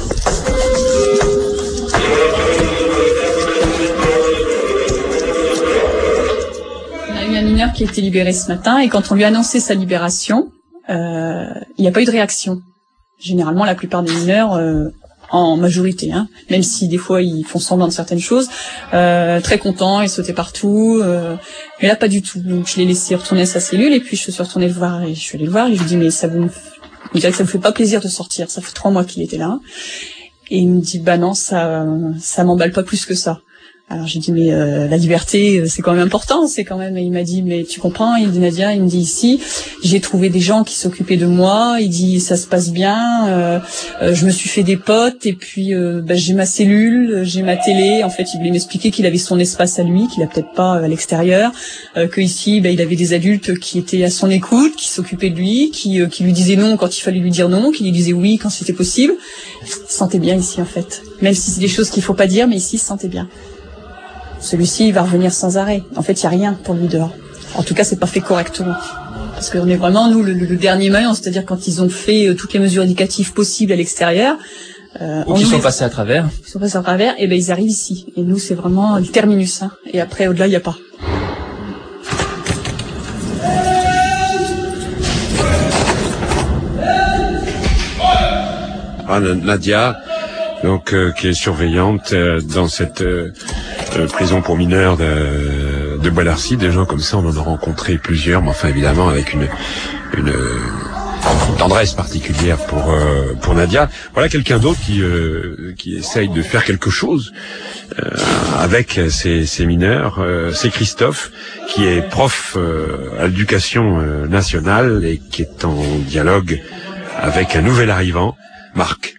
On a eu un mineur qui a été libéré ce matin et quand on lui a annoncé sa libération, euh, il n'y a pas eu de réaction. Généralement, la plupart des mineurs, euh, en majorité, hein, même si des fois ils font semblant de certaines choses. Euh, très content, il sautait partout, euh, mais là pas du tout. Donc je l'ai laissé retourner à sa cellule et puis je suis retournée le voir et je suis allée le voir et je lui dis mais ça vous, il me dirait que ça me fait pas plaisir de sortir. Ça fait trois mois qu'il était là et il me dit bah non ça ça m'emballe pas plus que ça. Alors j'ai dit mais euh, la liberté c'est quand même important, c'est quand même. Et il m'a dit mais tu comprends, il dit Nadia, il me dit ici j'ai trouvé des gens qui s'occupaient de moi, il dit ça se passe bien, euh, euh, je me suis fait des potes et puis euh, bah, j'ai ma cellule, j'ai ma télé. En fait il voulait m'expliquer qu'il avait son espace à lui, qu'il a peut-être pas à l'extérieur, euh, que ici bah, il avait des adultes qui étaient à son écoute, qui s'occupaient de lui, qui, euh, qui lui disaient non quand il fallait lui dire non, qui lui disaient oui quand c'était possible. Il se sentait bien ici en fait, même si c'est des choses qu'il faut pas dire, mais ici il se sentait bien. Celui-ci, il va revenir sans arrêt. En fait, il n'y a rien pour lui dehors. En tout cas, c'est pas fait correctement. Parce qu'on est vraiment, nous, le, le dernier maillon, c'est-à-dire quand ils ont fait euh, toutes les mesures éducatives possibles à l'extérieur. Euh, Ou qui sont passés à travers. Ils sont passés à travers, et ben ils arrivent ici. Et nous, c'est vraiment le terminus. Hein. Et après, au-delà, il n'y a pas. Ah, Nadia, donc euh, qui est surveillante euh, dans cette euh, euh, prison pour mineurs de, de Bois d'Arcy. Des gens comme ça, on en a rencontré plusieurs, mais enfin évidemment avec une, une, une tendresse particulière pour euh, pour Nadia. Voilà quelqu'un d'autre qui euh, qui essaye de faire quelque chose euh, avec ces, ces mineurs. Euh, c'est Christophe, qui est prof euh, à l'éducation euh, nationale et qui est en dialogue avec un nouvel arrivant, Marc.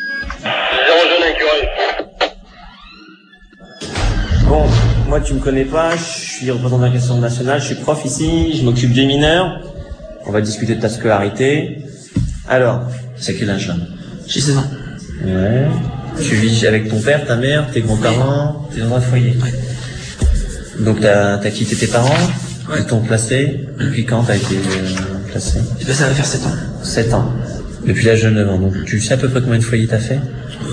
Bon, moi tu me connais pas, je suis représentant de l'éducation nationale, je suis prof ici, je m'occupe des mineurs. On va discuter de ta scolarité. Alors, c'est quel âge là? J'ai seize ans. Ouais. Tu vis avec ton père, ta mère, tes grands-parents, t'es dans un foyer. Ouais. Donc t'as as quitté tes parents, ouais. Ils t'ont placé. Depuis quand t'as été euh, placé? Et ben ça va faire sept ans. sept ans. Depuis l'âge de neuf ans. Donc tu sais à peu près combien de foyers t'as fait?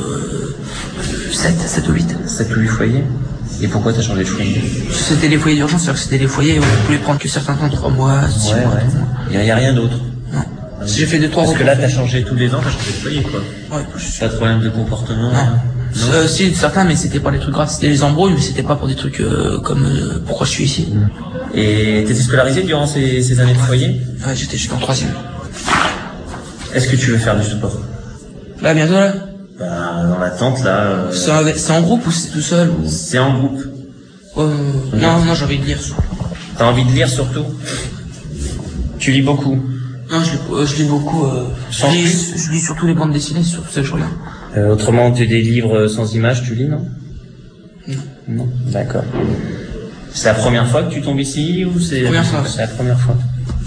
euh, sept, sept ou huit. sept ou huit foyers. Et pourquoi t'as changé de foyer? C'était les foyers d'urgence, c'est-à-dire que c'était les foyers où on pouvait prendre que certains temps, trois mois, six ouais, mois. Ouais. Il y a, y a rien d'autre. Non. Si j'ai fait deux, trois Parce que là, t'as changé tous les ans, t'as changé de foyer, quoi. Ouais. Pas de problème de comportement. Non. non. Euh, si, certains, mais c'était pas des trucs graves. C'était les embrouilles, mais c'était pas pour des trucs euh, comme euh, pourquoi je suis ici. Et t'étais scolarisé durant ces, ces années de foyer? Ouais, j'étais jusqu'en troisième. Est-ce que tu veux faire du sport? Bah, bientôt là. Bah, dans la tente, là. Euh... C'est en groupe ou c'est tout seul ou... C'est en groupe. Euh, mmh. Non, non, j'ai envie de lire. T'as envie de lire surtout? Tu lis beaucoup? Non, je lis, euh, je lis beaucoup. Euh, je, lis, je lis surtout les bandes dessinées, c'est surtout ça que je regarde. Euh, autrement, tu des livres sans images, tu lis, non? Non. Non, d'accord. C'est la première fois que tu tombes ici ou c'est première fois? C'est la première fois.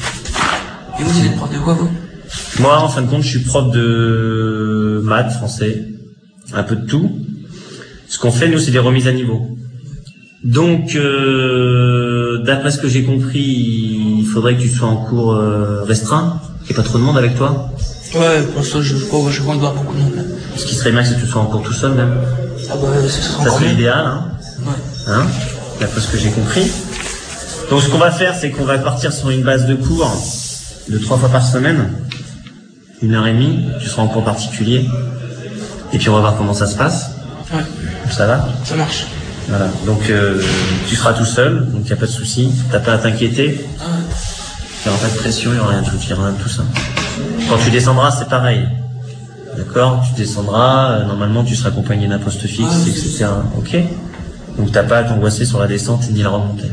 Et vous, vous êtes prof de quoi, vous? Moi, en fin de compte, je suis prof de maths, français, un peu de tout. Ce qu'on fait, nous, c'est des remises à niveau. Donc, euh, d'après ce que j'ai compris, il faudrait que tu sois en cours euh, restreint, qu'il n'y ait pas trop de monde avec toi. Ouais, pour ça, je crois je vais voir beaucoup de monde. Là. Ce qui serait bien, c'est que tu sois en cours tout seul, même. Ah bah, ça serait Ça serait l'idéal, hein. Ouais. Hein, d'après ce que j'ai compris. Donc, ce qu'on va faire, c'est qu'on va partir sur une base de cours de trois fois par semaine, une heure et demie. Tu seras en cours particulier. Et puis, on va voir comment ça se passe. Ouais. Ça va? Ça marche. Voilà, donc euh, tu seras tout seul, donc il n'y a pas de souci, t'as pas à t'inquiéter. Ah. Il n'y aura pas de pression, il n'y aura rien de tout, il y aura rien de tout ça. Quand tu descendras, c'est pareil. D'accord? Tu descendras, euh, normalement tu seras accompagné d'un poste fixe, ah, et cetera. Ok? Donc t'as pas à t'angoisser sur la descente ni la remontée.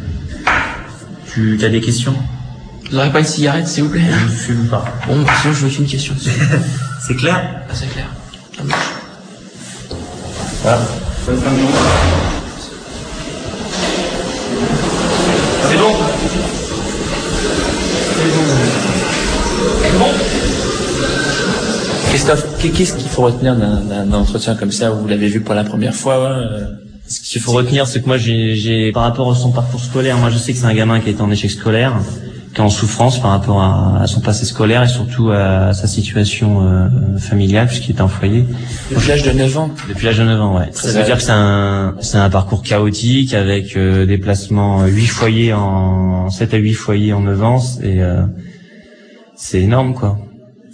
Tu as des questions? Vous n'aurez pas une cigarette, s'il vous plaît? Je ne fume pas. Bon, bah, sinon je veux qu'une question. C'est clair? Ah, c'est clair. Ça marche. Voilà. Bonne fin de journée. C'est bon. C'est bon. Christophe, qu'est-ce qu'il faut retenir d'un entretien comme ça où vous l'avez vu pour la première fois? Ouais, euh, ce qu'il faut retenir, c'est que moi, j'ai, j'ai, par rapport à son parcours scolaire, moi, je sais que c'est un gamin qui a été en échec scolaire, qui est en souffrance par rapport à, à son passé scolaire et surtout à sa situation euh, familiale puisqu'il est en foyer. Depuis l'âge de neuf ans. Depuis l'âge de neuf ans, ouais. Ça veut dire que c'est un, c'est un parcours chaotique avec euh, des placements huit foyers en sept à huit foyers en neuf ans et euh, c'est énorme quoi.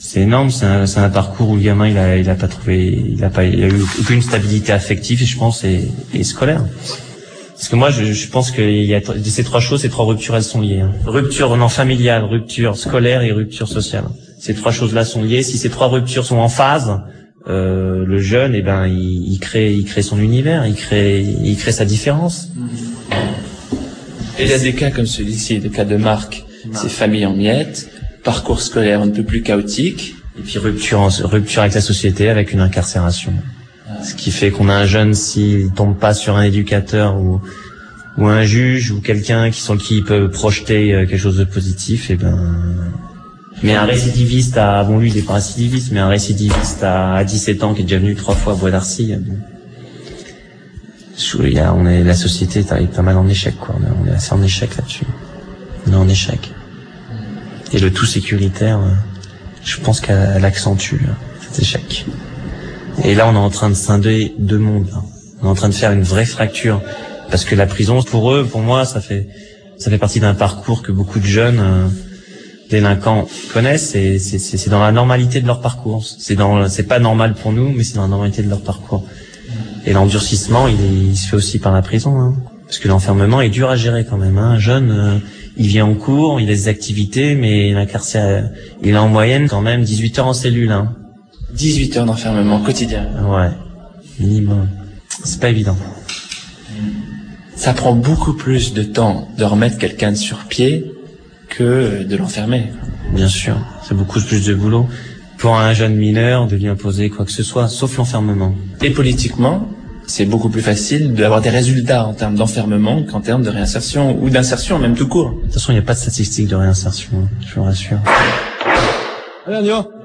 C'est énorme, c'est un, c'est un parcours où le gamin il a, il a pas trouvé, il a pas, il a eu aucune stabilité affective, je pense, et, et scolaire. Parce que moi, je, je pense qu'il y a ces trois choses, ces trois ruptures, elles sont liées. Hein. Rupture non familiale, rupture scolaire et rupture sociale. Ces trois choses-là sont liées. Si ces trois ruptures sont en phase, euh, le jeune, eh ben, il, il crée, il crée son univers, il crée, il crée sa différence. Et il y a des cas comme celui-ci, des cas de Marc, ses familles en miettes, parcours scolaire un peu plus chaotique. Et puis rupture, en, rupture avec la société, avec une incarcération. Ce qui fait qu'on a un jeune, s'il tombe pas sur un éducateur ou, ou un juge ou quelqu'un qui sont qui peut projeter quelque chose de positif, et ben, mais un récidiviste à, bon lui il est pas récidiviste, mais un récidiviste à, à dix-sept ans qui est déjà venu trois fois à Bois d'Arcy, bon, il y a, on est, la société est pas mal en échec, quoi. On est, on est assez en échec là-dessus. On est en échec. Et le tout sécuritaire, je pense qu'elle accentue cet échec. Et là, on est en train de scinder deux mondes. On est en train de faire une vraie fracture. Parce que la prison, pour eux, pour moi, ça fait, ça fait partie d'un parcours que beaucoup de jeunes euh, délinquants connaissent. Et c'est, c'est, c'est dans la normalité de leur parcours. C'est dans, c'est pas normal pour nous, mais c'est dans la normalité de leur parcours. Et l'endurcissement, il, est, il se fait aussi par la prison. Hein. Parce que l'enfermement est dur à gérer quand même. Hein. Un jeune, euh, il vient en cours, il a des activités, mais l'incarcération, il a en moyenne quand même dix-huit heures en cellule. Hein. dix-huit heures d'enfermement quotidien. Ouais, minimum. C'est pas évident. Ça prend beaucoup plus de temps de remettre quelqu'un sur pied que de l'enfermer. Bien sûr, c'est beaucoup plus de boulot pour un jeune mineur de lui imposer quoi que ce soit, sauf l'enfermement. Et politiquement, c'est beaucoup plus facile d'avoir des résultats en termes d'enfermement qu'en termes de réinsertion ou d'insertion, même tout court. De toute façon, il n'y a pas de statistiques de réinsertion, je vous rassure. Allez, on y va.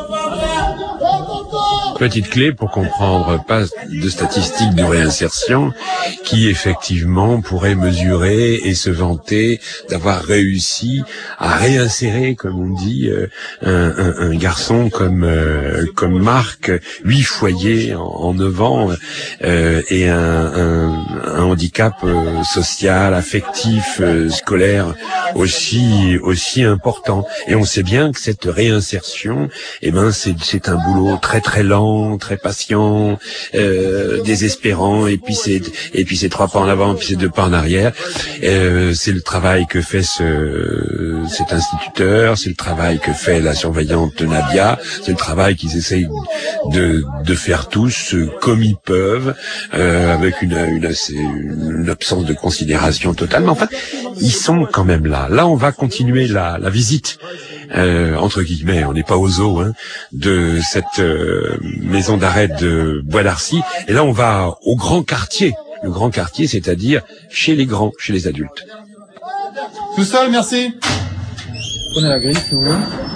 Petite clé pour comprendre pas de statistiques de réinsertion qui effectivement pourraient mesurer et se vanter d'avoir réussi à réinsérer, comme on dit, un, un, un garçon comme euh, comme Marc, huit foyers en, en neuf ans euh, et un, un, un handicap euh, social, affectif, euh, scolaire aussi aussi important. Et on sait bien que cette réinsertion, eh ben c'est c'est un boulot très très lent, très patient, euh, désespérant, et puis c'est et puis c'est trois pas en avant, puis c'est deux pas en arrière. Euh, c'est le travail que fait ce cet instituteur, c'est le travail que fait la surveillante Nadia, c'est le travail qu'ils essayent de de faire tous comme ils peuvent, euh, avec une une, assez, une absence de considération totale. Mais enfin, ils sont quand même là. Là, on va continuer la la visite. Euh, entre guillemets, on n'est pas au zoo, hein, de cette euh, maison d'arrêt de Bois d'Arcy. Et là, on va au grand quartier. Le grand quartier, c'est-à-dire chez les grands, chez les adultes. Tout seul, merci. Prenez la grille, si vous voulez.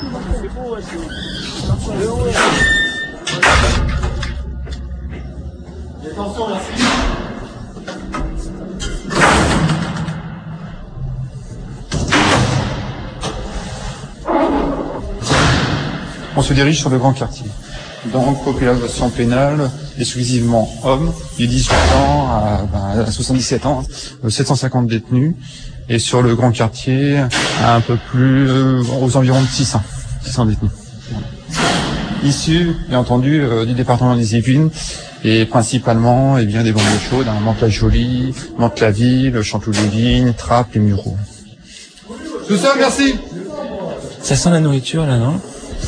Attention, merci. On se dirige sur le grand quartier. Donc, population pénale, exclusivement hommes, de dix-huit ans à, à soixante-dix-sept ans, sept cent cinquante détenus. Et sur le grand quartier, un peu plus, euh, aux environs de six cents, six cents détenus. Issus, bien entendu, euh, du département des Yvelines, et principalement, eh bien, des banlieues chaudes, hein, Mantes-la-Jolie, Mantes-la-Ville, Chanteloup-les-Vignes, Trappes et Mureaux. Tout seul, merci. Ça sent la nourriture, là, non?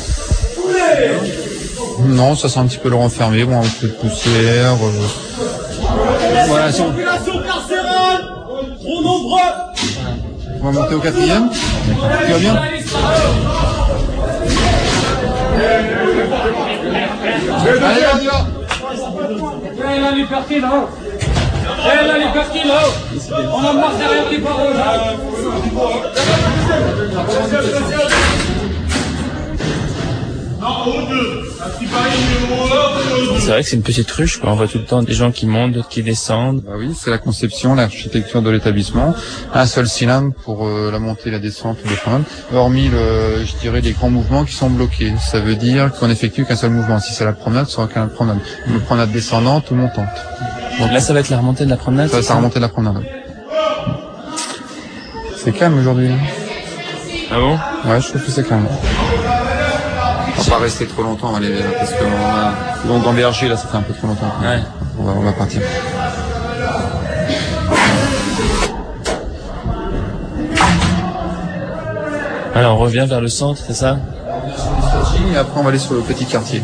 Non, ça sent un petit peu le renfermé, bon, un peu de poussière. Euh... Voilà, si on... Population carcérale, trop nombreux. On va monter au quatrième. Tu vas bien? Allez, on y va. Eh là, les partis là-haut. Eh là, les partis là-haut. On a marre derrière les paroles. C'est vrai que c'est une petite ruche, quoi. On voit tout le temps des gens qui montent, d'autres qui descendent. Bah oui, c'est la conception, l'architecture de l'établissement. Un seul cylindre pour euh, la montée, la descente, le promenade. Hormis, le, je dirais, les grands mouvements qui sont bloqués. Ça veut dire qu'on effectue qu'un seul mouvement. Si c'est la promenade, ce sera qu'un promenade. Une promenade descendante ou montante. Donc là, ça va être la remontée de la promenade. Ça, c'est la remontée de la promenade. C'est calme aujourd'hui. Ah bon? Ouais, je trouve que c'est calme. On va pas rester trop longtemps, on va aller, parce qu'on a, donc dans Berger, là, ça fait un peu trop longtemps. Ouais. On va, on va partir. Alors on revient vers le centre, c'est ça? Et après on va aller sur le petit quartier.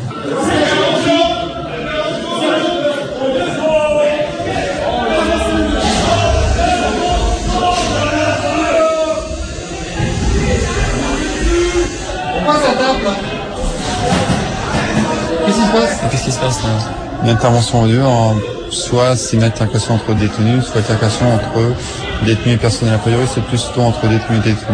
Pourquoi ça tape là? Qu'est-ce qui se passe? Qu'est-ce qui se passe là? Une intervention en deux, en, soit c'est une altercation entre détenus, soit une altercation entre détenus et personnel. A priori c'est plutôt entre détenus et détenus.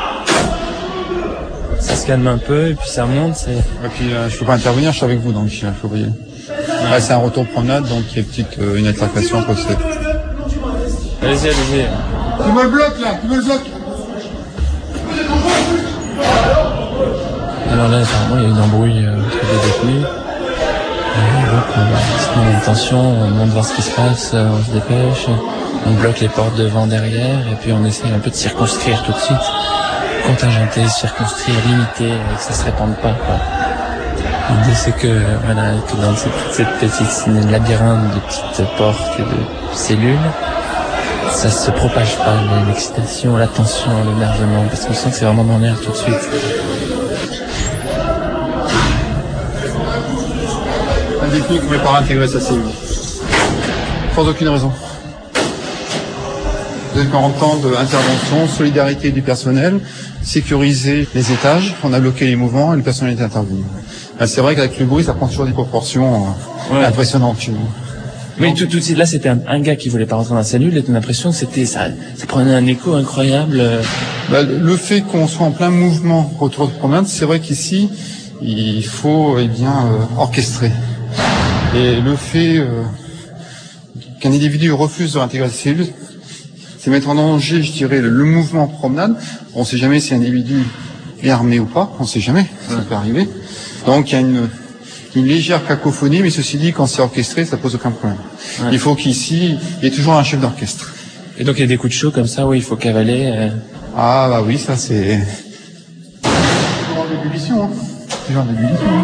Ça se calme un peu et puis ça monte. C'est... Et puis euh, je peux pas intervenir, je suis avec vous donc il faut voyer. Ouais. Là c'est un retour promenade donc il y a petite euh, une altercation entre ces. Allez-y, allez-y. Tu me le bloques là, tu me le bloques. Alors là apparemment il y a une embrouille euh, entre les détenus. Et donc on va se met en tension, on monte voir ce qui se passe, euh, on se dépêche, on bloque les portes devant, derrière et puis on essaie un peu de circonscrire tout de suite. Contingenté, circonscrire, limiter, que ça se répande pas, quoi. L'idée c'est que, voilà, que dans cette, cette petite labyrinthe de petites portes et de cellules, ça se propage pas, l'excitation, la tension, l'énervement, parce qu'on sent que c'est vraiment dans l'air tout de suite. Un détenu qui ne voulait pas réintégrer sa cellule. Sans aucune raison. Vous êtes en temps d'intervention, solidarité du personnel, sécuriser les étages, on a bloqué les mouvements et le personnel est intervenu. C'est vrai qu'avec le bruit, ça prend toujours des proportions ouais. impressionnantes chez nous. Mais tout, tout de suite, là, c'était un, un gars qui voulait pas rentrer dans la cellule et t'as l'impression que c'était, ça, ça prenait un écho incroyable. Bah, le fait qu'on soit en plein mouvement retour de promenade, c'est vrai qu'ici, il faut, eh bien, euh, orchestrer. Et le fait euh, qu'un individu refuse de réintégrer la cellule, c'est mettre en danger, je dirais, le, le mouvement promenade. On ne sait jamais si un individu est armé ou pas, on ne sait jamais, ça peut arriver. Donc il y a une, une légère cacophonie, mais ceci dit, quand c'est orchestré, ça pose aucun problème. Ouais. Il faut qu'ici, il y ait toujours un chef d'orchestre. Et donc il y a des coups de chaud comme ça où il faut cavaler euh... Ah bah oui, ça c'est... Toujours en ébullition, hein. Toujours en ébullition, hein.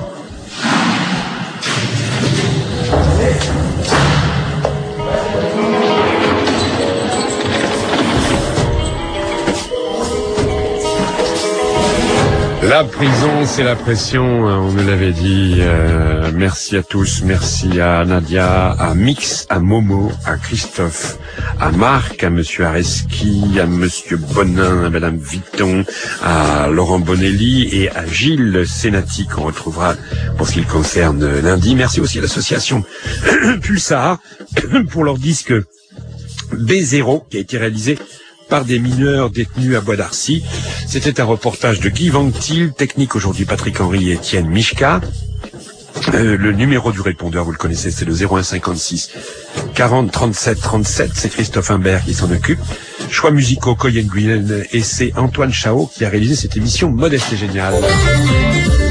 La prison, c'est la pression, on nous l'avait dit. Euh, merci à tous, merci à Nadia, à Mix, à Momo, à Christophe, à Marc, à Monsieur Areski, à Monsieur Bonin, à Madame Vitton, à Laurent Bonelli et à Gilles Senati qu'on retrouvera pour ce qui le concerne lundi. Merci aussi à l'association Pulsar pour leur disque B zéro qui a été réalisé par des mineurs détenus à Bois d'Arcy. C'était un reportage de Guy Vanctil, technique aujourd'hui Patrick Henry et Étienne Michka. Euh, le numéro du répondeur, vous le connaissez, c'est le zéro un cinquante-six quarante trente-sept trente-sept. C'est Christophe Imbert qui s'en occupe. Choix musicaux, Coyen Guyen, et c'est Antoine Chao qui a réalisé cette émission modeste et géniale.